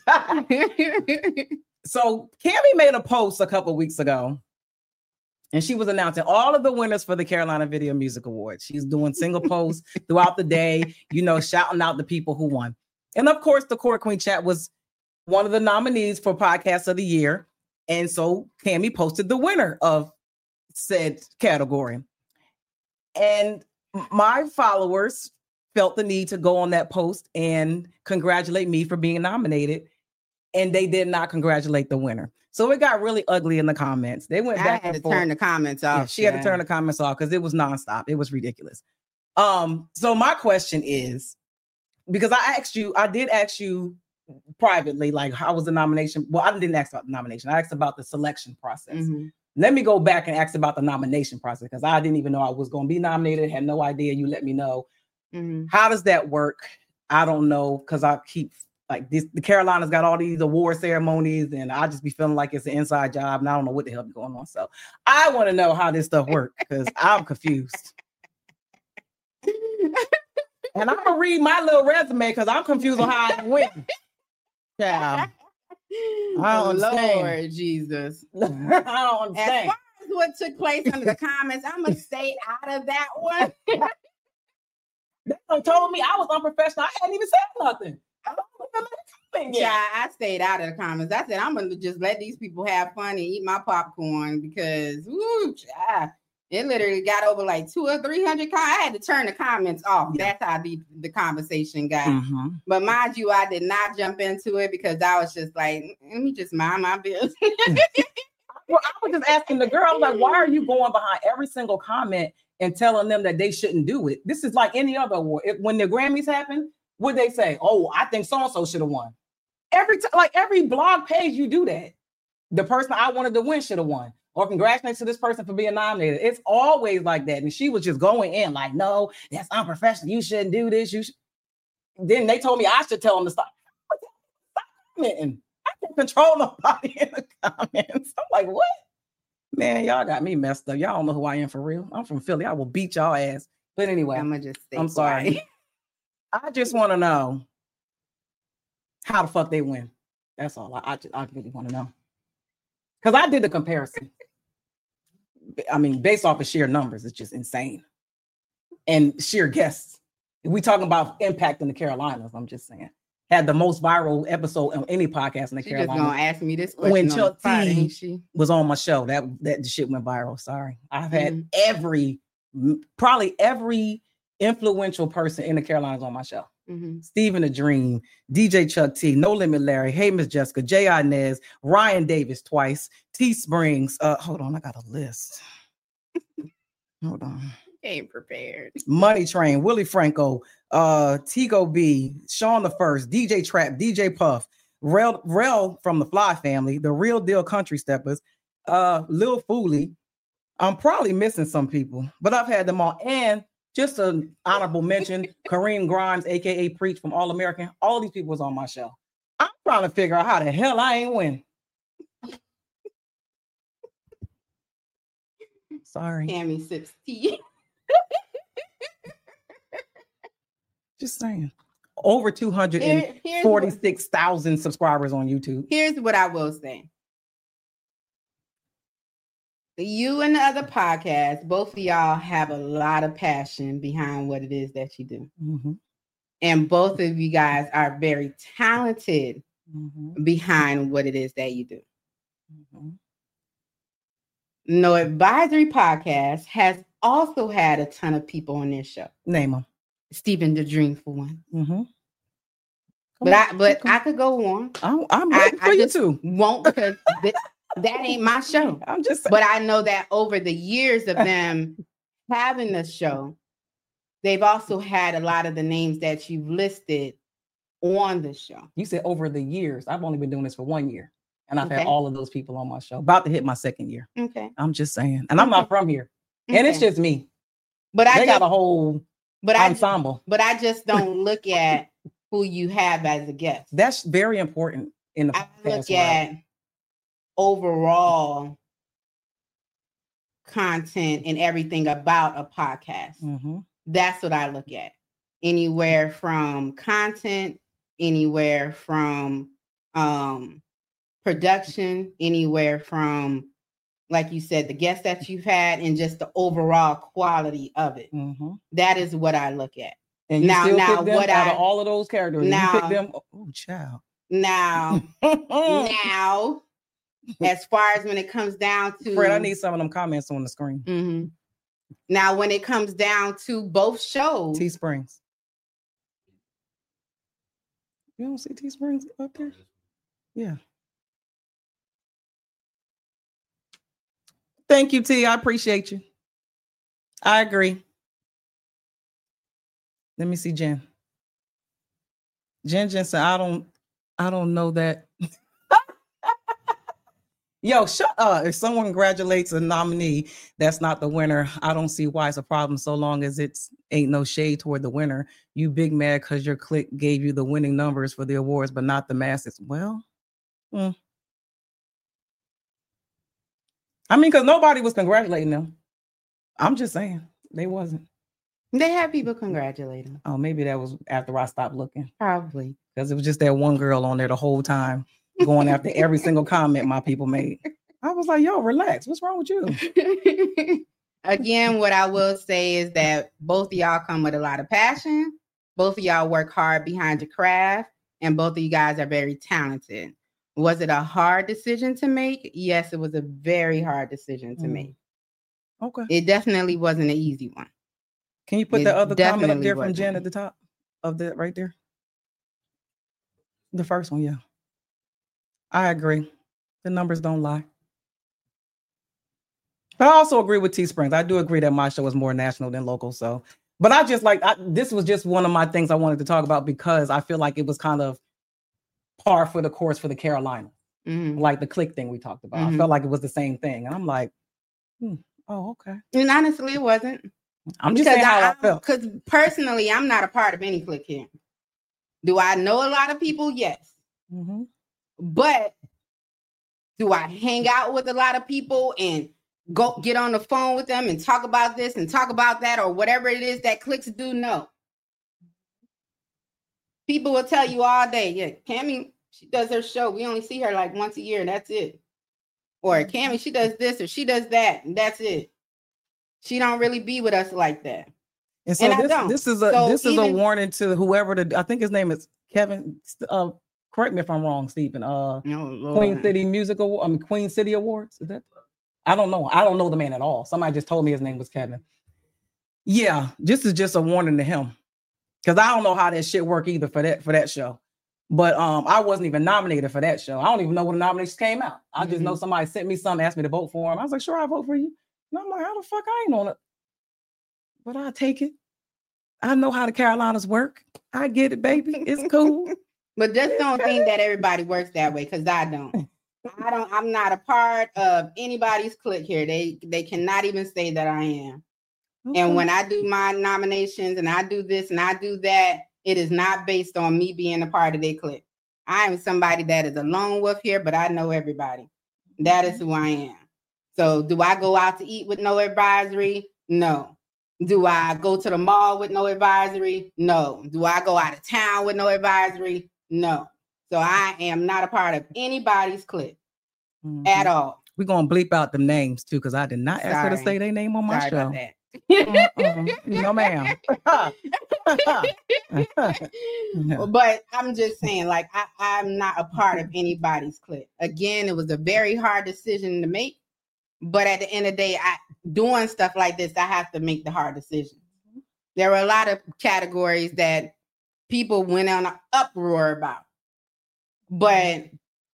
so Cammie made a post a couple weeks ago, and she was announcing all of the winners for the Carolina Video Music Awards. She's doing single posts throughout the day, you know, shouting out the people who won. And of course, the Court Queen Chat was one of the nominees for Podcast of the Year. And so Cammie posted the winner of said category. And my followers felt the need to go on that post and congratulate me for being nominated. And they did not congratulate the winner. So it got really ugly in the comments. They went I back had and to forth. turn the comments off. Yeah, she had to turn the comments off because it was nonstop. It was ridiculous. Um, so my question is, because I asked you, I did ask you privately, like how was the nomination? Well, I didn't ask about the nomination. I asked about the selection process. Mhm. Let me go back and ask about the nomination process because I didn't even know I was going to be nominated. Had no idea. You let me know. Mhm. How does that work? I don't know because I keep like this. The Carolinas got all these award ceremonies, and I just be feeling like it's an inside job, and I don't know what the hell is going on. So I want to know how this stuff works because I'm confused. And I'm gonna read my little resume because I'm confused on how I went. Yeah, I don't understand. Lord Jesus. I don't As understand. far as what took place under the comments, I'm gonna stay out of that one. They done told me I was unprofessional. I hadn't even said nothing. I don't remember the comment Yeah, yet. I stayed out of the comments. I said I'm gonna just let these people have fun and eat my popcorn because woo, child, it literally got over like two or three hundred. Com- I had to turn the comments off. Yeah. That's how deep the conversation got. Mhm. But mind you, I did not jump into it because I was just like, let me just mind my business. Well, I was just asking the girl, I was like, why are you going behind every single comment and telling them that they shouldn't do it? This is like any other award. If, when the Grammys happen, what they say? Oh, I think so-and-so should have won. Every time, like every blog page, you do that. The person I wanted to win should have won. Or congratulations to this person for being nominated. It's always like that. And she was just going in like, no, that's unprofessional. You shouldn't do this. You should. Then they told me I should tell them to stop. Stop commenting. I can't control nobody in the comments. I'm like, what? Man, y'all got me messed up. Y'all don't know who I am for real. I'm from Philly. I will beat y'all ass. But anyway, I'm gonna just stay I'm sorry. quiet. I just want to know how the fuck they win. That's all. I, I, just, I really want to know. Because I did the comparison. I mean, based off of sheer numbers, it's just insane. And sheer guests. If we talking about impact in the Carolinas, I'm just saying. Had the most viral episode on any podcast in the She just Carolinas. gonna ask me this question When on Chuck the spot, T ain't she? was on my show. That that shit went viral. Sorry. I've had Mhm. every, m- probably every influential person in the Carolinas on my show. Mhm. Stephen the Dream, D J Chuck T, No Limit Larry, Hey Miss Jessica, Jay Inez, Ryan Davis twice, T Springs. Uh, hold on, I got a list. Hold on. Ain't prepared. Money Train, Willie Franco, uh, Tigo B, Sean the First, D J Trap, D J Puff, Rel, Rel from the Fly Family, The Real Deal Country Steppers, uh, Lil Foolie. I'm probably missing some people, but I've had them all. And just an honorable mention, Kareem Grimes, aka Preach from All American. All these people was on my show. I'm Trying to figure out how the hell I ain't win. Sorry. Cammy sips tea. Just saying. Over two hundred forty-six thousand subscribers on YouTube. Here's what I will say. You and the other podcast, both of y'all have a lot of passion behind what it is that you do. Mm-hmm. And both of you guys are very talented mm-hmm. behind what it is that you do. Mm-hmm. No Advisory Podcast has also had a ton of people on their show. Name them. Stephen the Dream for one. Mm-hmm. But on, I but I could go on. I'm, I'm ready I, for I you too. Won't because th- that ain't my show. I'm just saying. But I know that over the years of them having the show, they've also had a lot of the names that you've listed on the show. You said over the years. I've only been doing this for one year. And I've okay. had all of those people on my show. About to hit my second year. Okay. I'm just saying. And I'm not from here. Okay. And it's just me. But I they just, got a whole but ensemble. I, but I just don't look at who you have as a guest. That's very important in the I look at world. Overall content and everything about a podcast. Mm-hmm. That's what I look at. Anywhere from content, anywhere from um, production, anywhere from, like you said, the guests that you've had and just the overall quality of it. Mm-hmm. That is what I look at. And you now, still now, pick them what out I, of all of those characters. Now, you pick them. Oh, child. Now, now, as far as when it comes down to, Fred, I need some of them comments on the screen. Mm-hmm. Now, when it comes down to both shows, Teesprings. You don't see Teesprings up there? Yeah. Thank you, T. I appreciate you. I agree. Let me see Jen. Jen Jen said, I don't, I don't know that. Yo, shut up. If someone congratulates a nominee that's not the winner, I don't see why it's a problem so long as it's ain't no shade toward the winner. You big mad because your clique gave you the winning numbers for the awards, but not the masses. Well, hmm. I mean, because nobody was congratulating them. I'm just saying, they wasn't. They had people congratulating. Oh, maybe that was after I stopped looking. Probably. Because it was just that one girl on there the whole time going after every single comment my people made. I was like, yo, relax. What's wrong with you? Again, what I will say is that both of y'all come with a lot of passion. Both of y'all work hard behind your craft. And both of you guys are very talented. Was it a hard decision to make? Yes, it was a very hard decision to mm. make. Okay. It definitely wasn't an easy one. Can you put it the other comment up there from Jen at the top of that right there? The first one, yeah. I agree. The numbers don't lie. But I also agree with Teesprings. I do agree that my show is more national than local. So, but I just like, I, this was just one of my things I wanted to talk about because I feel like it was kind of par for the course for the Carolina. Mm-hmm. Like the click thing we talked about. Mm-hmm. I felt like it was the same thing. And I'm like, hmm, oh, okay. And honestly, it wasn't. I'm just saying how I, I felt. Because personally, I'm not a part of any clique here. Do I know a lot of people? Yes. Mm-hmm. But do I hang out with a lot of people and go get on the phone with them and talk about this and talk about that or whatever it is that cliques do? No. People will tell you all day, yeah, Cammy, she does her show. We only see her like once a year and that's it. Or Cammy, she does this or she does that and that's it. She don't really be with us like that. And so and this, this is a so this even, is a warning to whoever the I think his name is Kevin. Uh, correct me if I'm wrong, Stephen. Uh, no, Queen City Music Award. I mean Queen City Awards. Is that? I don't know. I don't know the man at all. Somebody just told me his name was Kevin. Yeah, this is just a warning to him because I don't know how that shit work either for that for that show. But um, I wasn't even nominated for that show. I don't even know when the nominations came out. I just mm-hmm. know somebody sent me something, asked me to vote for him. I was like, sure, I'll vote for you. And I'm like, how the fuck I ain't on it? But I'll take it. I know how the Carolinas work. I get it, baby. It's cool. But just don't think that everybody works that way, because I don't. I don't. I'm not a part of anybody's clique here. They they cannot even say that I am. Okay. And when I do my nominations and I do this and I do that, it is not based on me being a part of their clique. I am somebody that is a lone wolf here, but I know everybody. That is who I am. So do I go out to eat with no advisory? No. Do I go to the mall with no advisory? No. Do I go out of town with no advisory? No. So I am not a part of anybody's clique mm-hmm. at all. We're going to bleep out the names too, because I did not Sorry. ask her to say their name on my Sorry show. About that. No, ma'am. No. But I'm just saying, like, I, I'm not a part of anybody's clique. Again, it was a very hard decision to make. But at the end of the day, I doing stuff like this, I have to make the hard decisions. There were a lot of categories that people went on an uproar about. But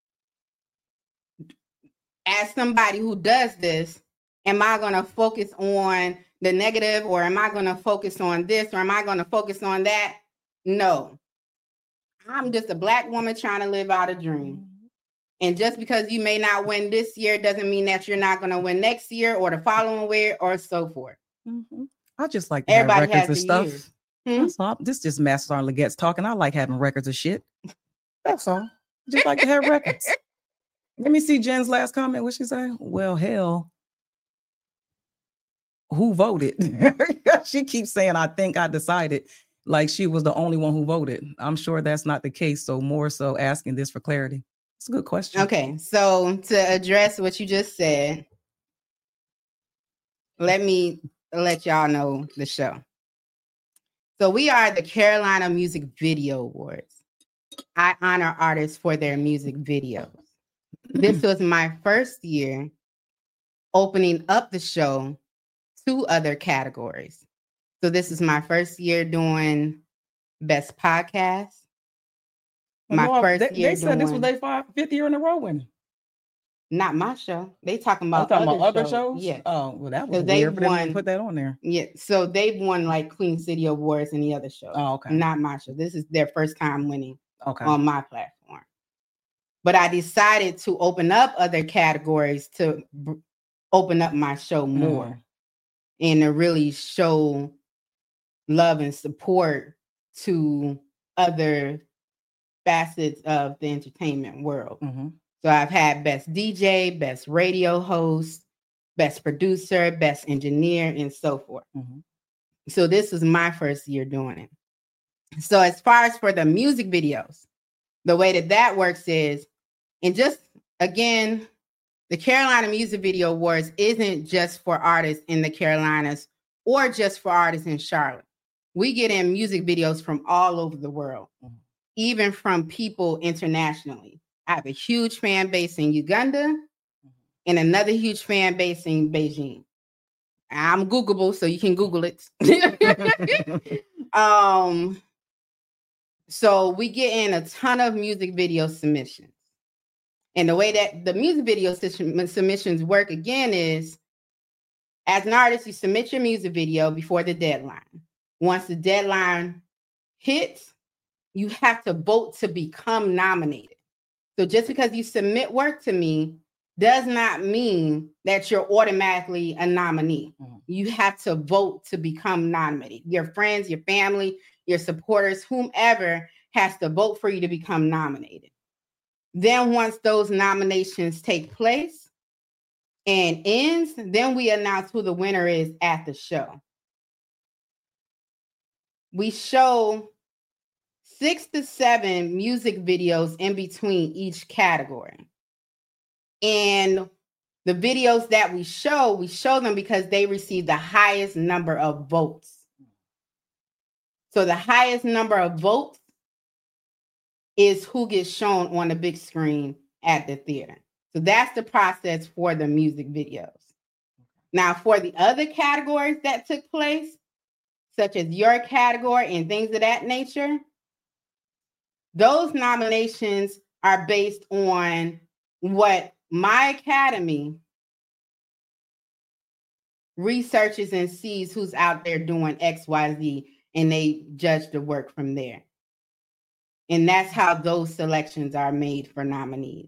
as somebody who does this, am I going to focus on the negative, or am I going to focus on this, or am I going to focus on that? No. I'm just a Black woman trying to live out a dream. And just because you may not win this year doesn't mean that you're not going to win next year or the following year or so forth. Mm-hmm. I just like to Everybody have records and stuff. Hmm? That's all. This just Master Sergeant Legette's talking. I like having records of shit. That's all. Just like to have records. Let me see Jen's last comment. What she say? Well, hell, who voted? She keeps saying, I think I decided, like she was the only one who voted. I'm sure that's not the case. So more so asking this for clarity. It's a good question. Okay. So to address what you just said, let me let y'all know the show. So we are the Carolina Music Video Awards. I honor artists for their music videos. This was my first year opening up the show to other categories. So this is my first year doing Best Podcast. My well, first they, year they said doing, this was their five, fifth year in a row winning. Not my show. They talking about, talking other, about other shows. shows. Yeah. Oh, well, that was they weird for won, them to put that on there. Yeah. So they've won like Queen City Awards and the other shows. Oh, okay. Not my show. This is their first time winning okay. on my platform. But I decided to open up other categories to b- open up my show more mm. and to really show love and support to other facets of the entertainment world. Mm-hmm. So I've had best D J, best radio host, best producer, best engineer, and so forth. Mm-hmm. So this was my first year doing it. So as far as for the music videos, the way that that works is, and just again, the Carolina Music Video Awards isn't just for artists in the Carolinas or just for artists in Charlotte. We get in music videos from all over the world, mm-hmm. even from people internationally. I have a huge fan base in Uganda and another huge fan base in Beijing. I'm Googleable, so you can Google it. um, so we get in a ton of music video submissions. And the way that the music video submissions work again is, as an artist, you submit your music video before the deadline. Once the deadline hits, you have to vote to become nominated. So just because you submit work to me does not mean that you're automatically a nominee. Mm-hmm. You have to vote to become nominated. Your friends, your family, your supporters, whomever has to vote for you to become nominated. Then once those nominations take place and ends, then we announce who the winner is at the show. We show six to seven music videos in between each category. And the videos that we show, we show them because they receive the highest number of votes. So the highest number of votes is who gets shown on the big screen at the theater. So that's the process for the music videos. Now, for the other categories that took place, such as your category and things of that nature, those nominations are based on what my academy researches and sees who's out there doing X, Y, Z, and they judge the work from there. And that's how those selections are made for nominees.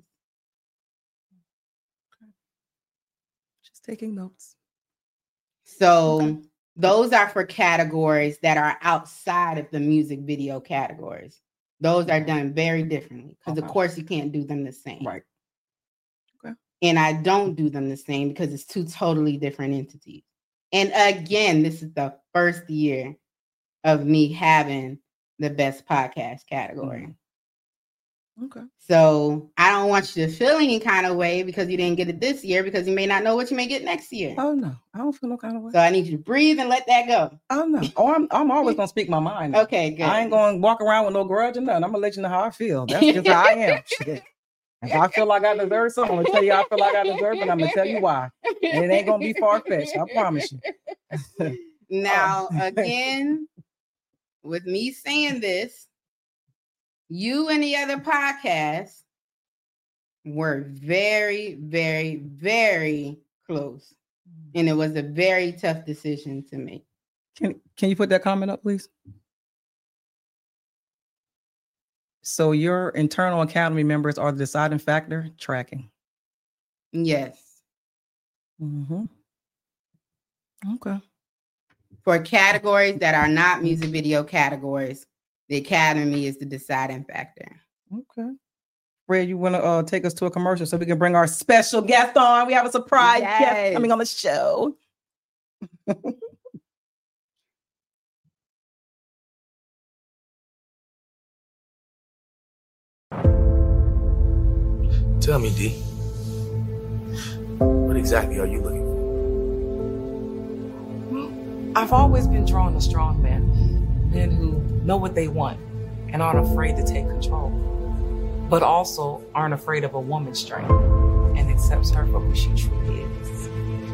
Just taking notes. So okay. Those are for categories that are outside of the music video categories. Those are done very differently because, Okay. of course, you can't do them the same. Right. Okay. And I don't do them the same because it's two totally different entities. And again, this is the first year of me having the best podcast category. Mm-hmm. Okay. So I don't want you to feel any kind of way because you didn't get it this year because you may not know what you may get next year. Oh no, I don't feel no kind of way. So I need you to breathe and let that go. Oh no. Oh, I'm I'm always gonna speak my mind. Now. Okay, good. I ain't gonna walk around with no grudge or nothing. I'm gonna let you know how I feel. That's just how I am. Shit. If I feel like I deserve something, I'm gonna tell you I feel like I deserve it, and I'm gonna tell you why. And it ain't gonna be far-fetched, I promise you. Now, again, with me saying this, you and the other podcasts were very, very, very close. And it was a very tough decision to make. Can, can you put that comment up, please? So your internal academy members are the deciding factor? Tracking. Yes. Mm-hmm. Okay. For categories that are not music video categories, the academy is the deciding factor. Okay. Fred, you want to uh, take us to a commercial so we can bring our special guest on? We have a surprise Yes. guest coming on the show. Tell me, D, what exactly are you looking for? I've always been drawn to strong men, men who know what they want and aren't afraid to take control, but also aren't afraid of a woman's strength and accepts her for who she truly is.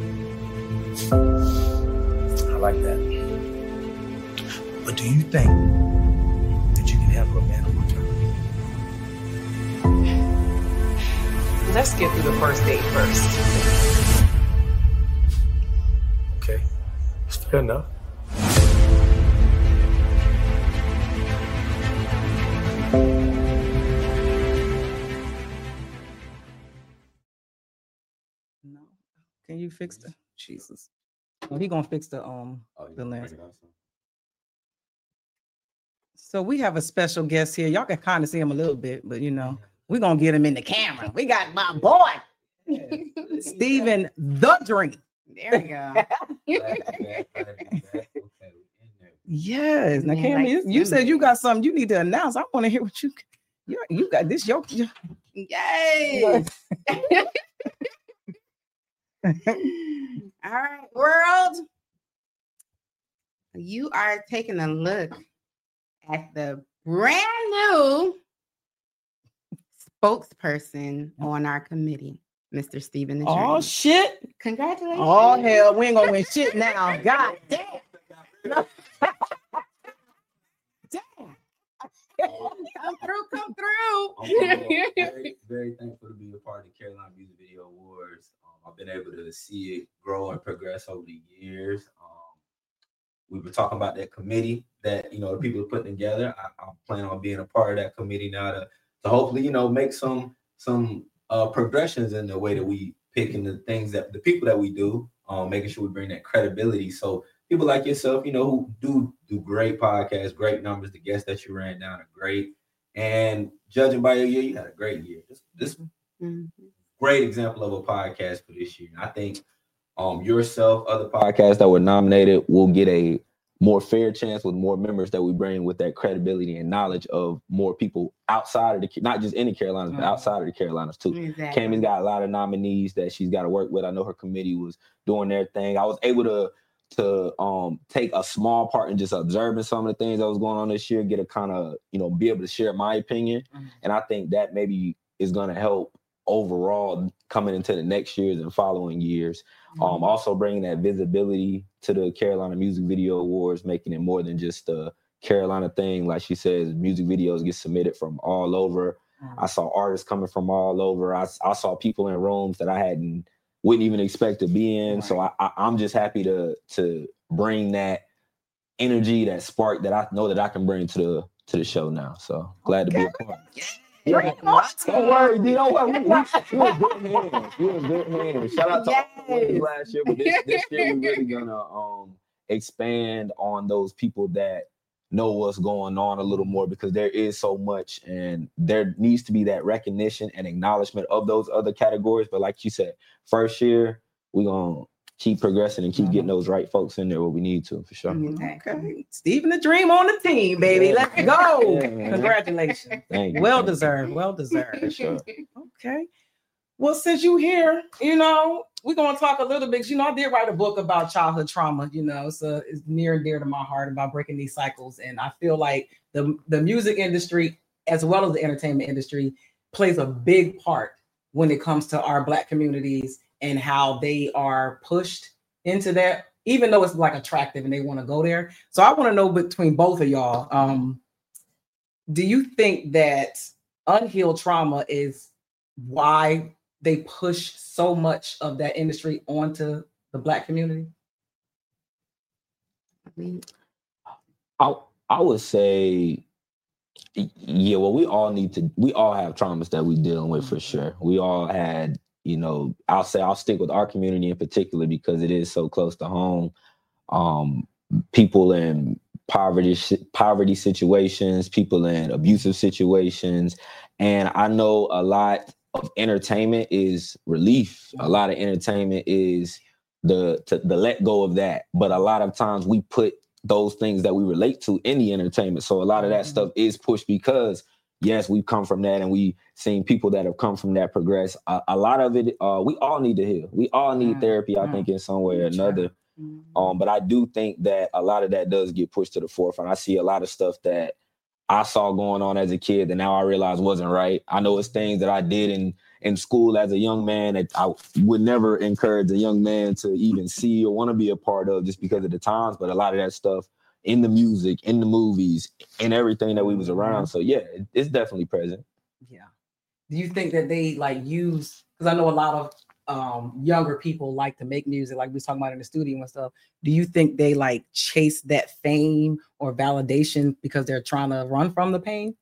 I like that. But do you think that you can handle a man on my turn? Let's get through the first date first. Okay, it's fair enough. No. Can you fix the Jesus? Well, he gonna fix the um Oh, you the wanna lens. bring it up some? So we have a special guest here. Y'all can kind of see him a little bit, but you know, we're gonna get him in the camera. We got my boy, Stephen the Dream. There we go. Glad to be back, glad to be back. Okay, we in there. Yes. Now, Yeah, Cam, like you, you said you swimming. got something you need to announce. I want to hear what you you you got this your, your Yay! All right, world. You are taking a look at the brand new spokesperson on our committee, Mister Stephen the oh Dream. shit. Congratulations. Oh hell, we ain't gonna win shit now. God damn. Damn. Come through, come through. I'm very, very thankful to be a part of the Carolina Music Video Awards. Um, I've been able to see it grow and progress over the years. Um, we were talking about that committee that, you know, the people are putting together. I, I'm planning on being a part of that committee now to, to hopefully, you know, make some some uh, progressions in the way that we pick and the things that the people that we do, um, making sure we bring that credibility. So people like yourself, you know, who do do great podcasts, great numbers. The guests that you ran down are great. And judging by your year, you had a great year. This, this Mhm. great example of a podcast for this year. And I think um, yourself, other podcasts that were nominated will get a more fair chance with more members that we bring with that credibility and knowledge of more people outside of the, not just in the Carolinas, but outside of the Carolinas too. Exactly. Cammy's got a lot of nominees that she's got to work with. I know her committee was doing their thing. I was able to to um take a small part in just observing some of the things that was going on this year, get a kind of, you know, be able to share my opinion. Mhm. And I think that maybe is going to help overall coming into the next years and following years. Um, also bringing that visibility to the Carolina Music Video Awards, making it more than just a Carolina thing. Like she says, music videos get submitted from all over. Mhm. I saw artists coming from all over. I, I saw people in rooms that I hadn't wouldn't even expect to be in. Right. So I, I, I'm just happy to to bring that energy, that spark that I know that I can bring to the to the show now. So glad to be a part. Yeah. Don't worry, D. Don't worry. We, we, we were good hands. We were good hands. Shout out to all the winners Yes. last year, but this, this year we're really gonna um expand on those people that know what's going on a little more, because there is so much, and there needs to be that recognition and acknowledgement of those other categories. But like you said, first year, we're going to keep progressing and keep getting those right folks in there where we need to, for sure. Okay. Stephen the Dream on the team, baby. Yeah. Let's go. Yeah, Congratulations. Thank you. Well deserved. Well deserved. For sure. Okay. Well, since you here, you know, we're going to talk a little bit. You know, I did write a book about childhood trauma, you know, so it's near and dear to my heart about breaking these cycles. And I feel like the, the music industry, as well as the entertainment industry, plays a big part when it comes to our Black communities and how they are pushed into that, even though it's like attractive and they want to go there. So I want to know between both of y'all, um, do you think that unhealed trauma is why they push so much of that industry onto the Black community? I I would say, yeah, well, we all need to, we all have traumas that we dealing with, for sure. We all had, you know, I'll say I'll stick with our community in particular because it is so close to home. Um, people in poverty, poverty situations, people in abusive situations. And I know a lot of entertainment is relief. A lot of entertainment is the to, the let go of that. But a lot of times we put those things that we relate to in the entertainment. So a lot of that stuff is pushed because, yes, we've come from that and we've seen people that have come from that progress. A, a lot of it, uh, we all need to heal. We all need therapy, I think, in some way or another. Um, but I do think that a lot of that does get pushed to the forefront. I see a lot of stuff that I saw going on as a kid that now I realize wasn't right. I know it's things that I did in, in school as a young man that I would never encourage a young man to even see or want to be a part of just because of the times. But a lot of that stuff in the music, in the movies, in everything that we was around. So yeah, it, it's definitely present. Yeah. Do you think that they like use, because I know a lot of um, younger people like to make music, like we was talking about in the studio and stuff. Do you think they like chase that fame or validation because they're trying to run from the pain?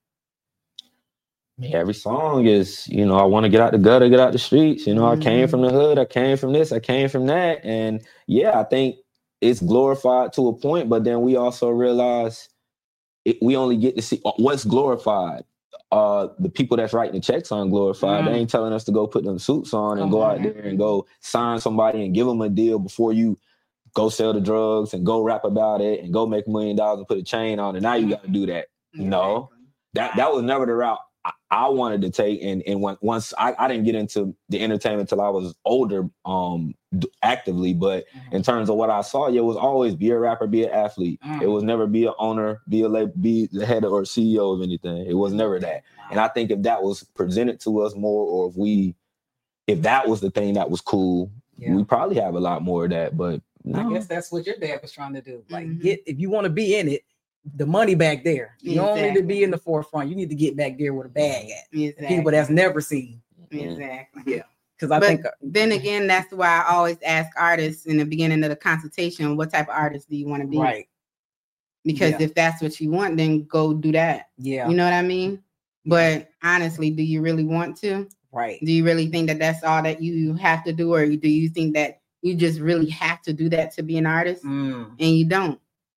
Yeah, every song is, you know, I want to get out the gutter, get out the streets. You know, mm-hmm. I came from the hood, I came from this, I came from that. And yeah, I think it's glorified to a point, but then we also realize it, we only get to see what's glorified. Uh, the people that's writing the checks aren't glorified. Mm. They ain't telling us to go put them suits on and oh, go out man. there and go sign somebody and give them a deal before you go sell the drugs and go rap about it and go make a million dollars and put a chain on it. Now you got to do that. Yeah. No, that that was never the route I, I wanted to take. And and when, once I, I didn't get into the entertainment till I was older, um, actively. But mm-hmm. in terms of what I saw, it was always be a rapper, be an athlete. Mm. It was never be an owner, be a be the head or C E O of anything. It was never that. And I think if that was presented to us more, or if we, if that was the thing that was cool, yeah. we probably have a lot more of that. But no. I guess that's what your dad was trying to do. Like, mm-hmm. get if you want to be in it, the money back there. You exactly. don't need to be in the forefront. You need to get back there with a bag at. Exactly. People that's never seen. Exactly. Yeah. Because I but think then again, that's why I always ask artists in the beginning of the consultation, what type of artist do you want to be? Right. Because yeah. if that's what you want, then go do that. Yeah. You know what I mean? But honestly, do you really want to? Right. Do you really think that that's all that you have to do? Or do you think that you just really have to do that to be an artist? Mm. And you don't.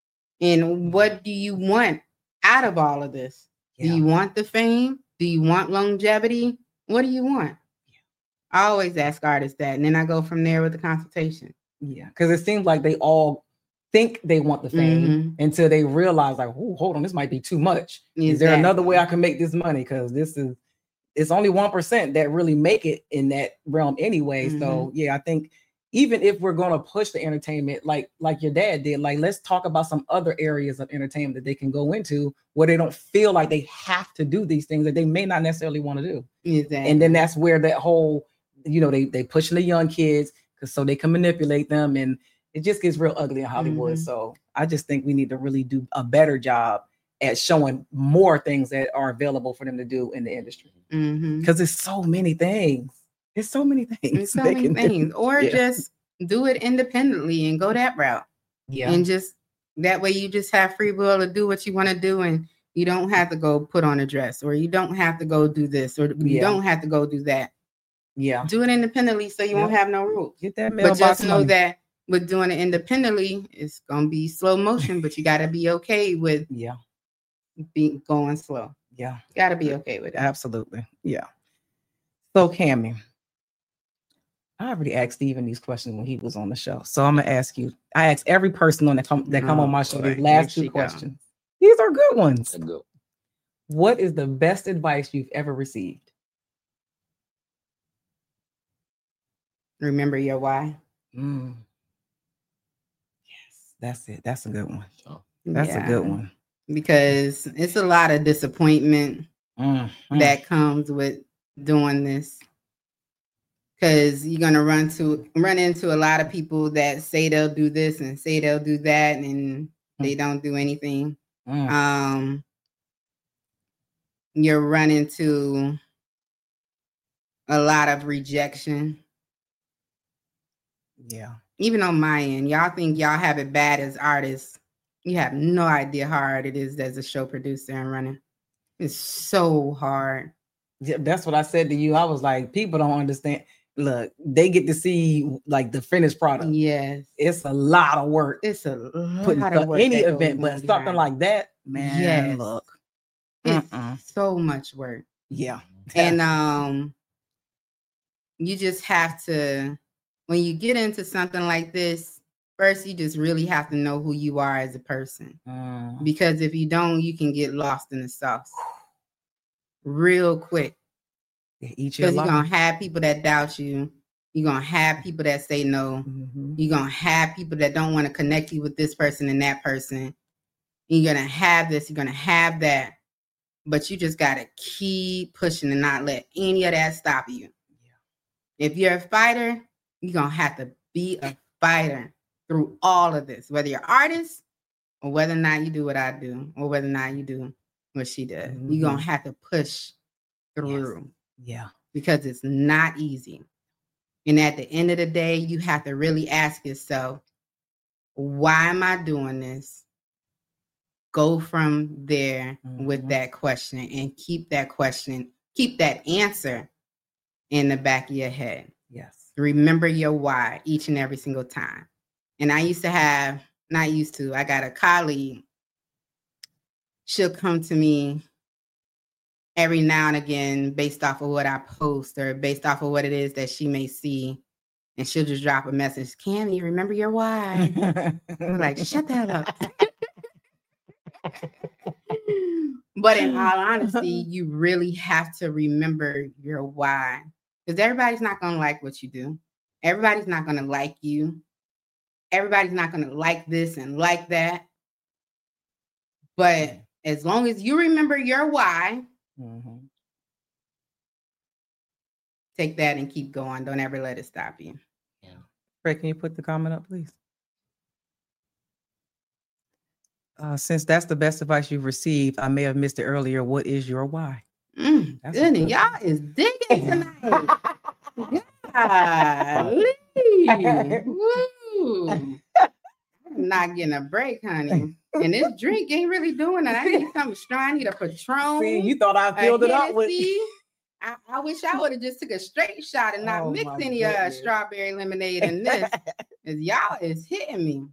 And what do you want out of all of this? Yeah. Do you want the fame? Do you want longevity? What do you want? Yeah. I always ask artists that. And then I go from there with the consultation. Yeah. Because it seems like they all think they want the fame mm-hmm. until they realize, like, oh, hold on, this might be too much. Exactly. Is there another way I can make this money? Because this is, it's only one percent that really make it in that realm anyway. Mm-hmm. So yeah, I think even if we're going to push the entertainment, like, like your dad did, like, let's talk about some other areas of entertainment that they can go into where they don't feel like they have to do these things that they may not necessarily want to do. Exactly. And then that's where that whole, you know, they, they pushing the young kids because so they can manipulate them, and it just gets real ugly in Hollywood. Mm-hmm. So I just think we need to really do a better job at showing more things that are available for them to do in the industry. Mm-hmm. Because there's so many things. There's so many things. There's so many things. Do. Or yeah. just do it independently and go that route. Yeah. And just that way you just have free will to do what you want to do, and you don't have to go put on a dress, or you don't have to go do this, or you yeah. don't have to go do that. Yeah. Do it independently so you yeah. won't have no rules. Get that mailbox But just know money. that with doing it independently, it's gonna be slow motion, but you gotta be okay with yeah, being going slow. yeah, Gotta be okay with it. absolutely, yeah. So, Cammie, I already asked Steven these questions when he was on the show, so I'm gonna ask you. I asked every person on that come that come Oh, on my show boy. these last Here two she go. questions. These are good ones. Let's go. What is the best advice you've ever received? Remember your why. Mm. Yes, that's it. That's a good one. Sure. That's Yeah. a good one. Because it's a lot of disappointment Mm, mm. that comes with doing this. Because you're gonna run to run into a lot of people that say they'll do this and say they'll do that, and they don't do anything. Mm. Um, you're running to a lot of rejection. Yeah. Even on my end, y'all think y'all have it bad as artists. You have no idea how hard it is as a show producer and running. It's so hard. Yeah, that's what I said to you. I was like, people don't understand. Look, they get to see like the finished product. Yes, It's a lot of work. it's a lot Putting of for work any that goes event, but on something behind. like that, man. Yes. Look, It's Mm-mm. so much work. yeah, And um, you just have to, when you get into something like this, first you just really have to know who you are as a person. Mm. Because if you don't, you can get lost in the sauce real quick. Each your Because you're life. gonna have people that doubt you. You're gonna have people that say no. Mhm. You're gonna have people that don't want to connect you with this person and that person. You're gonna have this, you're gonna have that. But you just gotta keep pushing and not let any of that stop you. If you're a fighter, you're gonna have to be a fighter through all of this, whether you're an artist or whether or not you do what I do, or whether or not you do what she does. Mhm. You're gonna have to push through Yeah. because it's not easy. And at the end of the day, you have to really ask yourself, why am I doing this? Go from there with Mhm. that question and keep that question, keep that answer in the back of your head. Yes. Remember your why each and every single time. And I used to have, not used to, I got a colleague. She'll come to me every now and again based off of what I post or based off of what it is that she may see. And she'll just drop a message, Cammie, remember your why. I'm like, shut that up. But in all honesty, you really have to remember your why. Because everybody's not going to like what you do. Everybody's not going to like you. Everybody's not going to like this and like that. But as long as you remember your why, Mhm. take that and keep going. Don't ever let it stop you. Fred, can you put the comment up, please? Uh, since that's the best advice you've received, I may have missed it earlier. What is your why? Mm, That's a goodness, good y'all is digging tonight. Golly. Woo. I'm not getting a break, honey. And this drink ain't really doing it. I need something strong. I need a Patron. See, you thought I a filled it up with. Hennessy. I, I wish I would have just took a straight shot and not Oh, mixed my any uh, goodness. strawberry lemonade in this. 'Cause y'all is hitting me.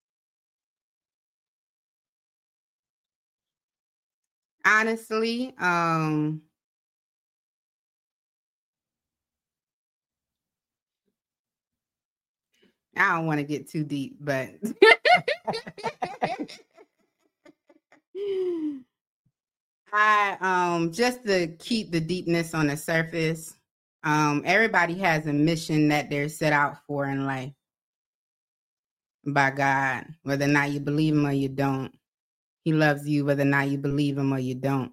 Honestly, um, I don't want to get too deep, but I um just to keep the deepness on the surface. Um, everybody has a mission that they're set out for in life by God, whether or not you believe him or you don't. He loves you whether or not you believe him or you don't.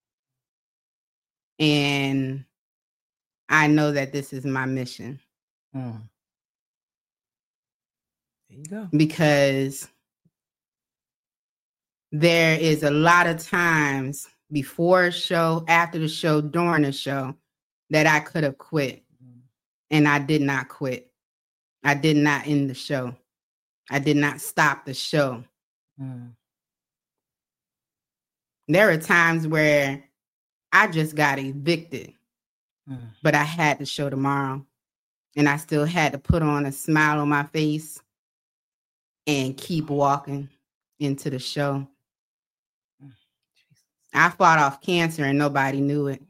And I know that this is my mission. Mm. There you go. Because there is a lot of times before a show, after the show, during the show, that I could have quit. And I did not quit. I did not end the show. I did not stop the show. Mm. There are times where I just got evicted, Mm. but I had the show tomorrow. And I still had to put on a smile on my face and keep walking into the show. I fought off cancer and nobody knew it.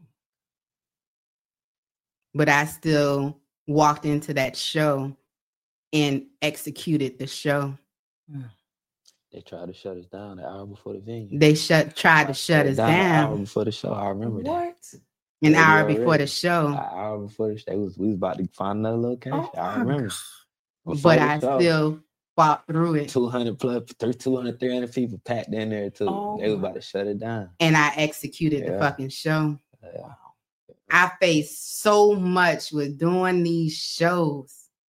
But I still walked into that show and executed the show. They tried to shut us down an hour before the venue. They shut tried to shut us down. An hour down. before the show. I remember that. What? An Yeah, hour yeah, before already. the show. An hour before the show. They was, we was about to find another location. Oh, I remember. Before But the I show, still fought through it. two hundred plus, two hundred, three hundred people packed in there too. Oh, they was about to shut it down. And I executed Yeah. the fucking show. Yeah. I faced so much with doing these shows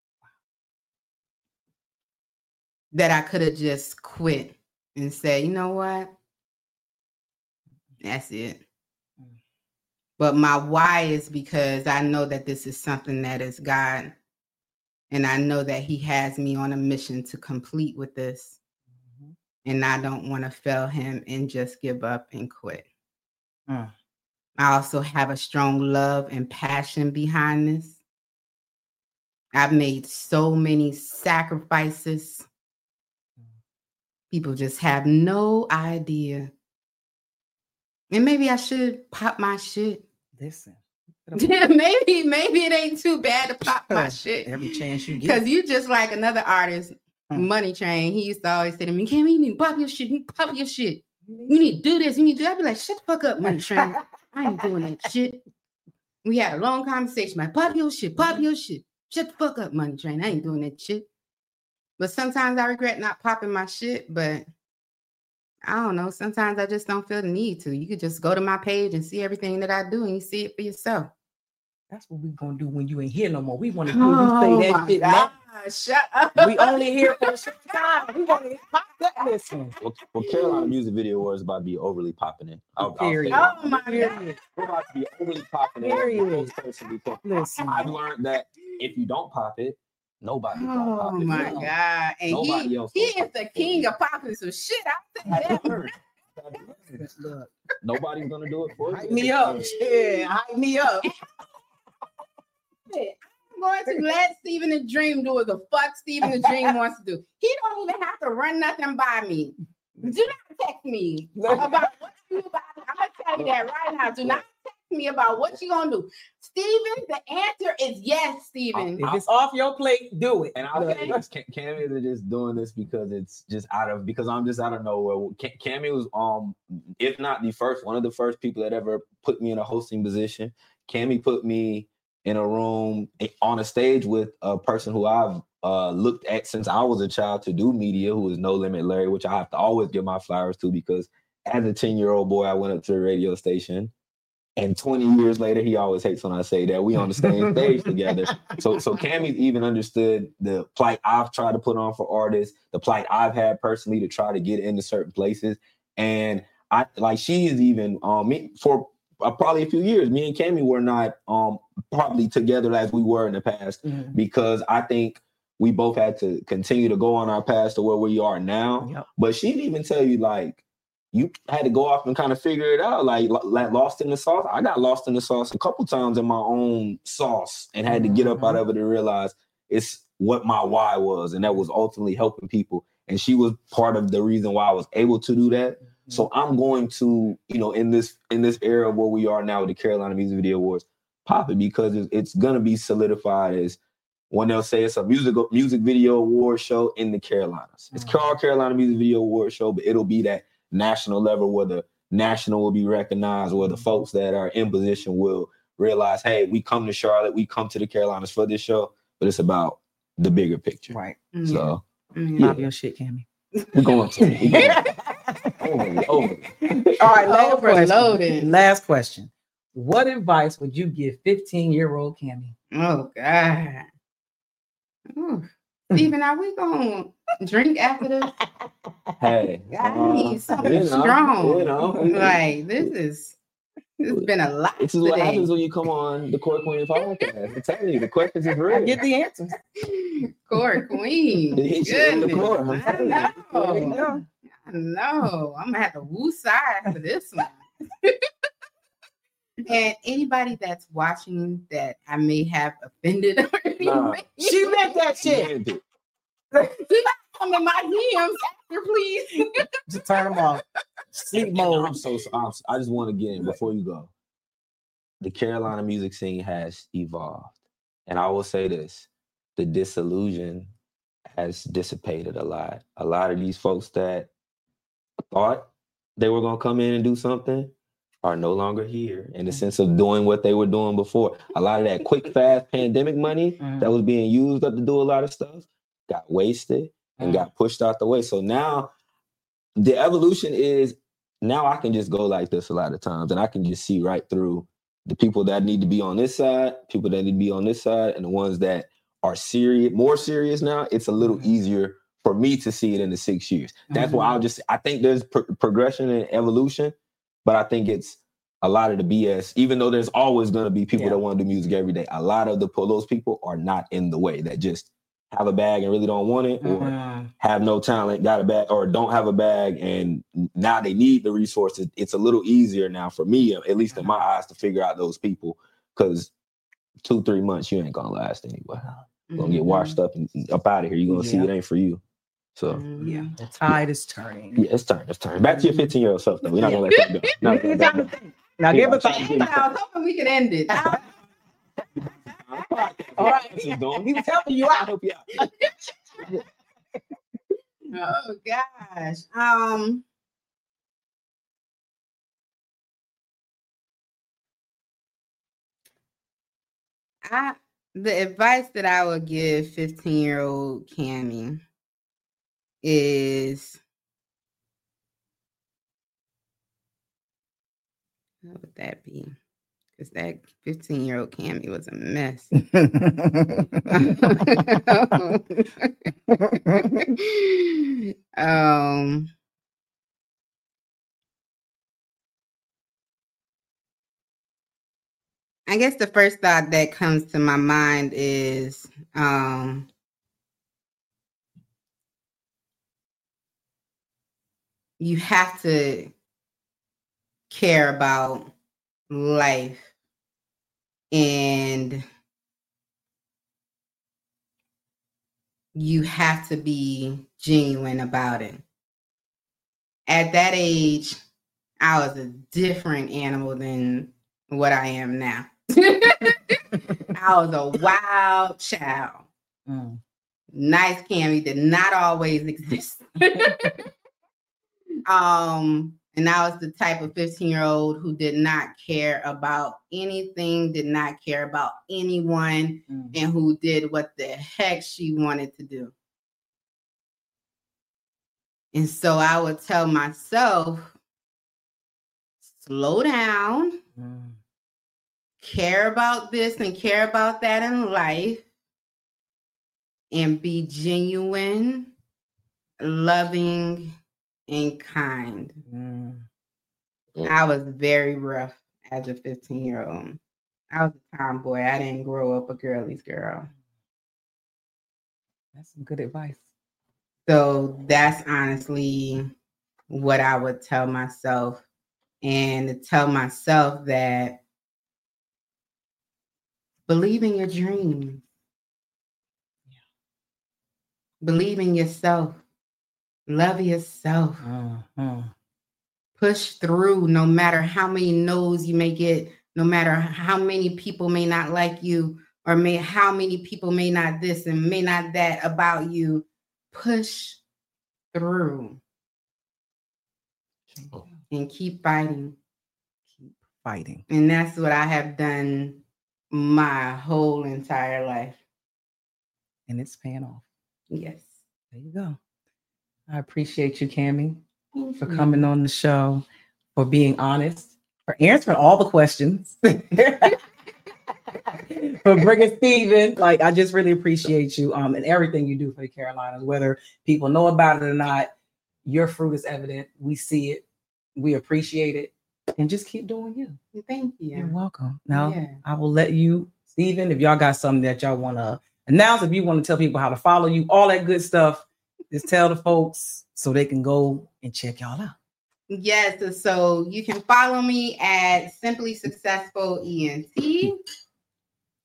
that I could have just quit and said, you know what? That's it. But my why is because I know that this is something that is God. And I know that he has me on a mission to complete with this. Mm-hmm. And I don't want to fail him and just give up and quit. Mm. I also have a strong love and passion behind this. I've made so many sacrifices. People just have no idea. And maybe I should pop my shit. Listen. Yeah, maybe, maybe it ain't too bad to pop my shit. Every chance you get. Because you just like another artist, Hmm. Money Train. He used to always say to me, Cam, you need to pop your shit. You need to pop your shit. You need to do this. You need to do that. I'd be like, shut the fuck up, Money Train. I ain't doing that shit. We had a long conversation. Like, pop your shit. Pop your shit. Shut the fuck up, Money Train. I ain't doing that shit. But sometimes I regret not popping my shit. But I don't know. Sometimes I just don't feel the need to. You could just go to my page and see everything that I do, and you see it for yourself. That's what we gonna do when you ain't here no more. We want to Oh you say that my shit God, now. shut up. We only here for a short time. We want to pop that. Listen. Well, well, Carolina Music Video Awards about to be overly popping in. I'll, I'll say Period. that. Oh my God. Period. We're about to be overly popping in. Period. Personally, because Listen. I've learned that if you don't pop it, nobody gonna pop Oh it. my No. God. And Nobody he, else he gonna is the pop it. king of popping some shit. I say I've that. learned. Look, Nobody's gonna do it for you. hype me up. Yeah, hype me up. I'm going to let Steven the Dream do what the fuck Steven the Dream wants to do. He don't even have to run nothing by me. Do not text me about what you about. I'm gonna tell you that right now. Do not text me about what you gonna do. Steven, the answer is yes, Steven. If it's off your plate, do it. And I'll say this, Cam- Cammy is just doing this because it's just out of because I'm just out of nowhere. Cam- Cammy was um, if not the first, one of the first people that ever put me in a hosting position. Cammy put me in a room on a stage with a person who I've uh, looked at since I was a child to do media, who is No Limit Larry, which I have to always give my flowers to because as a ten-year-old boy, I went up to the radio station. And twenty years later, he always hates when I say that. We on the same stage together. So so Cammy's even understood the plight I've tried to put on for artists, the plight I've had personally to try to get into certain places. And I like she is even um me for uh, probably a few years, me and Cammy were not um probably together as we were in the past Mhm. because I think we both had to continue to go on our path to where we are now. Yep. But she'd even tell you like, you had to go off and kind of figure it out, like, like lost in the sauce. I got lost in the sauce a couple times in my own sauce and had to get up out of it to realize it's what my why was. And that was ultimately helping people. And she was part of the reason why I was able to do that. Mm-hmm. So I'm going to, you know, in this in this era where we are now with the Carolina Music Video Awards, pop it because it's, it's going to be solidified as when they'll say it's a music music video award show in the Carolinas. It's called Carolina Music Video Award Show, but it'll be that national level where the national will be recognized, where the folks that are in position will realize, hey, we come to Charlotte, we come to the Carolinas for this show, but it's about the bigger picture. Right. Mm-hmm. So Mm-hmm. Pop your shit, Cammy. we're going to we going over, over. All right, last question. Overloaded. Last question. What advice would you give fifteen-year-old Cammy? Oh God. Ooh. Steven, are we gonna drink after this? Hey, I need something you know, strong. you know. Like this is it's been a lot. This is what today. happens when you come on the Core Queen podcast. I'm telling you, the questions is real. I get the answers. Core Queen. It hits you in the Goodness. core. I'm I telling you. know. I know. I'm gonna have to woo side for this one. And anybody that's watching that I may have offended or Nah. She meant that shit. Man, dude. do not I'm in my D Ms after, please. Just turn them off. Sleep mode. I'm so, I'm, I just want to get in before you go. The Carolina music scene has evolved. And I will say this, the disillusion has dissipated a lot. A lot of these folks that thought they were going to come in and do something are no longer here in the sense of doing what they were doing before. A lot of that quick, fast pandemic money mm. that was being used up to do a lot of stuff got wasted and mm. got pushed out the way. So now the evolution is, now I can just go like this a lot of times and I can just see right through the people that need to be on this side, people that need to be on this side, and the ones that are serious, more serious now. It's a little mm. easier for me to see it in the six years. That's mm-hmm. why I'll just, I think there's pro- progression and evolution, but I think it's a lot of the B S, even though there's always going to be people yeah. that want to do music every day. A lot of the those people are not in the way, that just have a bag and really don't want it, or mm-hmm. have no talent, got a bag, or don't have a bag, and now they need the resources. It's a little easier now for me, at least in my eyes, to figure out those people, because two, three months, you ain't going to last anyway. You're going to get washed up and up out of here. You're going to yeah. see it ain't for you. So yeah, the tide is turning. Yeah, it's turning. It's turning. Back to your fifteen-year-old self, though. We're not gonna let that go. Not gonna let that go. Now give us. I was hoping we could end it. All right, he was helping you out. Help you out. Oh gosh. Um. I the advice that I would give fifteen-year-old Cammie is, what would that be? Because that fifteen-year-old Cammie was a mess. um, I guess the first thought that comes to my mind is um, you have to care about life, and you have to be genuine about it. At that age, I was a different animal than what I am now. I was a wild child. Mm. Nice Cammie did not always exist. um, and I was the type of fifteen-year-old who did not care about anything, did not care about anyone, mm. and who did what the heck she wanted to do. And so I would tell myself, slow down, mm. care about this and care about that in life, and be genuine, loving, and kind. Mm. I was very rough as a fifteen-year-old. I was a tomboy. I didn't grow up a girly's girl. That's some good advice. So that's honestly what I would tell myself, and to tell myself that believe in your dreams. Yeah. Believe in yourself. Love yourself. Uh-huh. Push through no matter how many no's you may get, no matter how many people may not like you, or may how many people may not this and may not that about you. Push through. Oh. And keep fighting. Keep fighting. And that's what I have done my whole entire life. And it's paying off. Yes. There you go. I appreciate you, Cammie, Thank for you. coming on the show, for being honest, for answering all the questions, for bringing Steven. Like, I just really appreciate you um, and everything you do for the Carolinas, whether people know about it or not. Your fruit is evident. We see it. We appreciate it. And just keep doing you. Thank you. You're welcome. Now, yeah. I will let you, Steven, if y'all got something that y'all want to announce, if you want to tell people how to follow you, all that good stuff, just tell the folks so they can go and check y'all out. Yes, so you can follow me at Simply Successful E N T.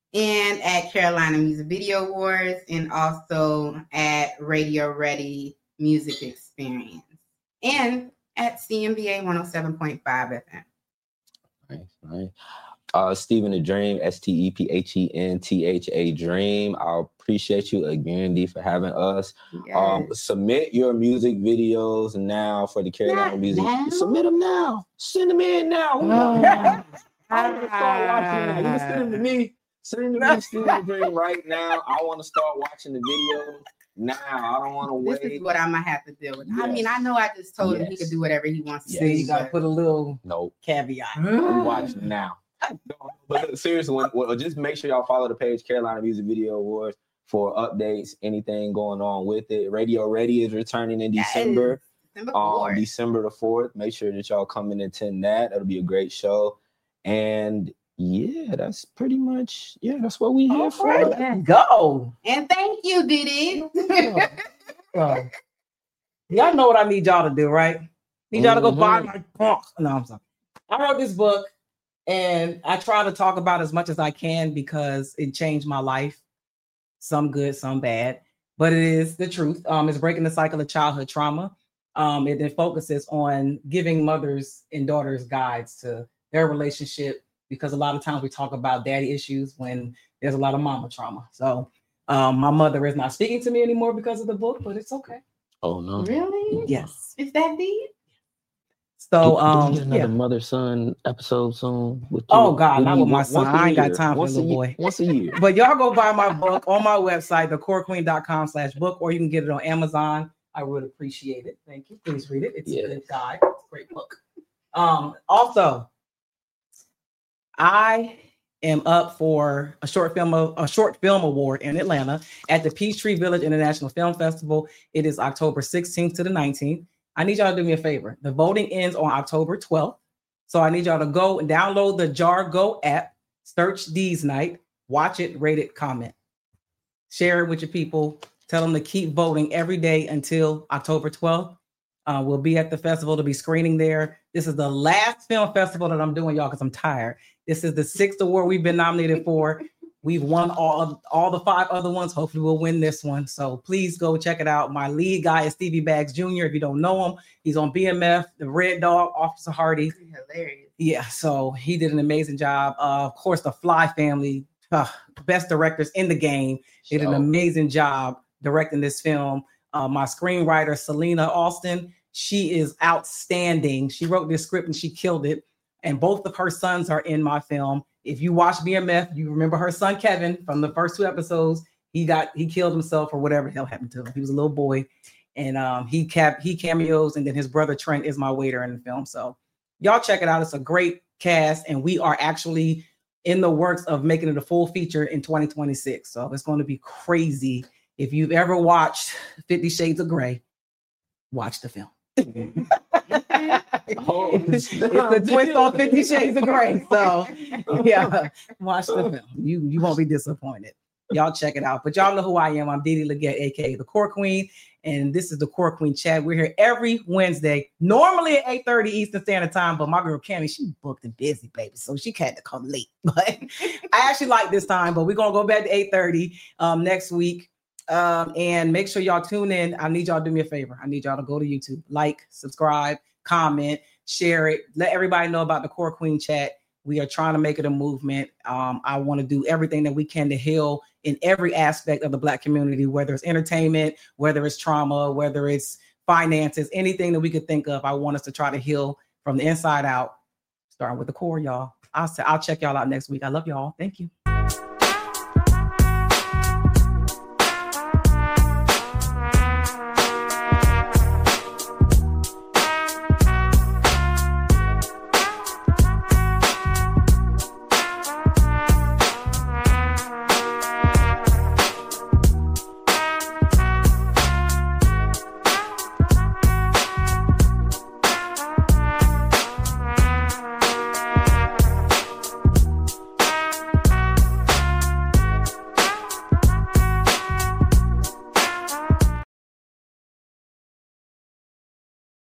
and at Carolina Music Video Awards, and also at Radio Ready Music Experience, and at C M B A one oh seven point five F M. Nice, nice. Uh, Stephen the Dream, S T E P H E N T H A Dream. I appreciate you again, D, for having us. Yes. Um, submit your music videos now for the Carolina Not Music. now? Submit them now. Send them in now. Oh. I want to start watching that. You can send them to me. Send them to me, Stephen the Dream, right now. I want to start watching the video now. I don't want to wait. This is what I'm gonna have to deal with. Yes. I mean, I know I just told him he Yes. could do whatever he wants to Yes. do. See, you gotta but- put a little Nope. caveat. I'm watching now. But look, seriously, when, when, just make sure y'all follow the page Carolina Music Video Awards for updates, anything going on with it. Radio Ready is returning in Yes. December. December Um, fourth. December the fourth. Make sure that y'all come and attend that. That'll be a great show. And yeah, that's pretty much, yeah, that's what we All have for. right, let's go. And thank you, Diddy. So, y'all know what I need y'all to do, right? Need y'all to go buy Mhm. my book. No, I'm sorry. I wrote this book and I try to talk about as much as I can because it changed my life. Some good, some bad, but it is the truth. Um, it's breaking the cycle of childhood trauma. Um, it then focuses on giving mothers and daughters guides to their relationship because a lot of times we talk about daddy issues when there's a lot of mama trauma. So um, my mother is not speaking to me anymore because of the book, but it's okay. Oh no. Really? Yes. Is that deep? So Do- do um we get another yeah. mother son episode soon. With Oh, you? God, We not need with my one- son. once a I ain't got year. time for Once a little ye- boy. Once a year. But y'all go buy my book on my website, the core queen dot com slash book, or you can get it on Amazon. I would appreciate it. Thank you. Please read it. It's Yeah. a good guide. It's a great book. Um, also, I am up for a short film a short film award in Atlanta at the Peachtree Village International Film Festival. It is October sixteenth to the nineteenth. I need y'all to do me a favor. The voting ends on October twelfth. So I need y'all to go and download the Jargo app, search D's Night, watch it, rate it, comment. Share it with your people. Tell them to keep voting every day until October twelfth. Uh, we'll be at the festival to be screening there. This is the last film festival that I'm doing, y'all, because I'm tired. This is the sixth award we've been nominated for. We've won all of all the five other ones. Hopefully we'll win this one. So please go check it out. My lead guy is Stevie Baggs Junior If you don't know him, he's on B M F, The Red Dog, Officer Hardy. Hilarious. Yeah, so he did an amazing job. Uh, of course, the Fly family, uh, best directors in the game, did an So, amazing job directing this film. Uh, my screenwriter, Selena Austin, she is outstanding. She wrote this script and she killed it. And both of her sons are in my film. If you watch B M F, you remember her son, Kevin, from the first two episodes. He got, he killed himself or whatever the hell happened to him. He was a little boy. And um, he cap, he cameos, and then his brother Trent is my waiter in the film. So y'all check it out. It's a great cast, and we are actually in the works of making it a full feature in twenty twenty-six. So it's going to be crazy. If you've ever watched Fifty Shades of Grey, watch the film. Oh, it's, it's a twist on Fifty Shades of Grey. So yeah, watch the film. You you won't be disappointed. Y'all check it out. But y'all know who I am. I'm Didi Leggett, aka the Core Queen. And this is the Core Queen Chat. We're here every Wednesday, normally at eight thirty Eastern Standard Time. But my girl Cammie, she booked and busy, baby. So she had to come late. But I actually like this time. But we're going to go back to eight thirty um, next week. Um, and make sure y'all tune in. I need y'all to do me a favor. I need y'all to go to YouTube, like, subscribe, comment, share it. Let everybody know about the Core Queen Chat. We are trying to make it a movement. Um, I want to do everything that we can to heal in every aspect of the Black community, whether it's entertainment, whether it's trauma, whether it's finances, anything that we could think of. I want us to try to heal from the inside out, starting with the core, y'all. I'll, I'll check y'all out next week. I love y'all. Thank you.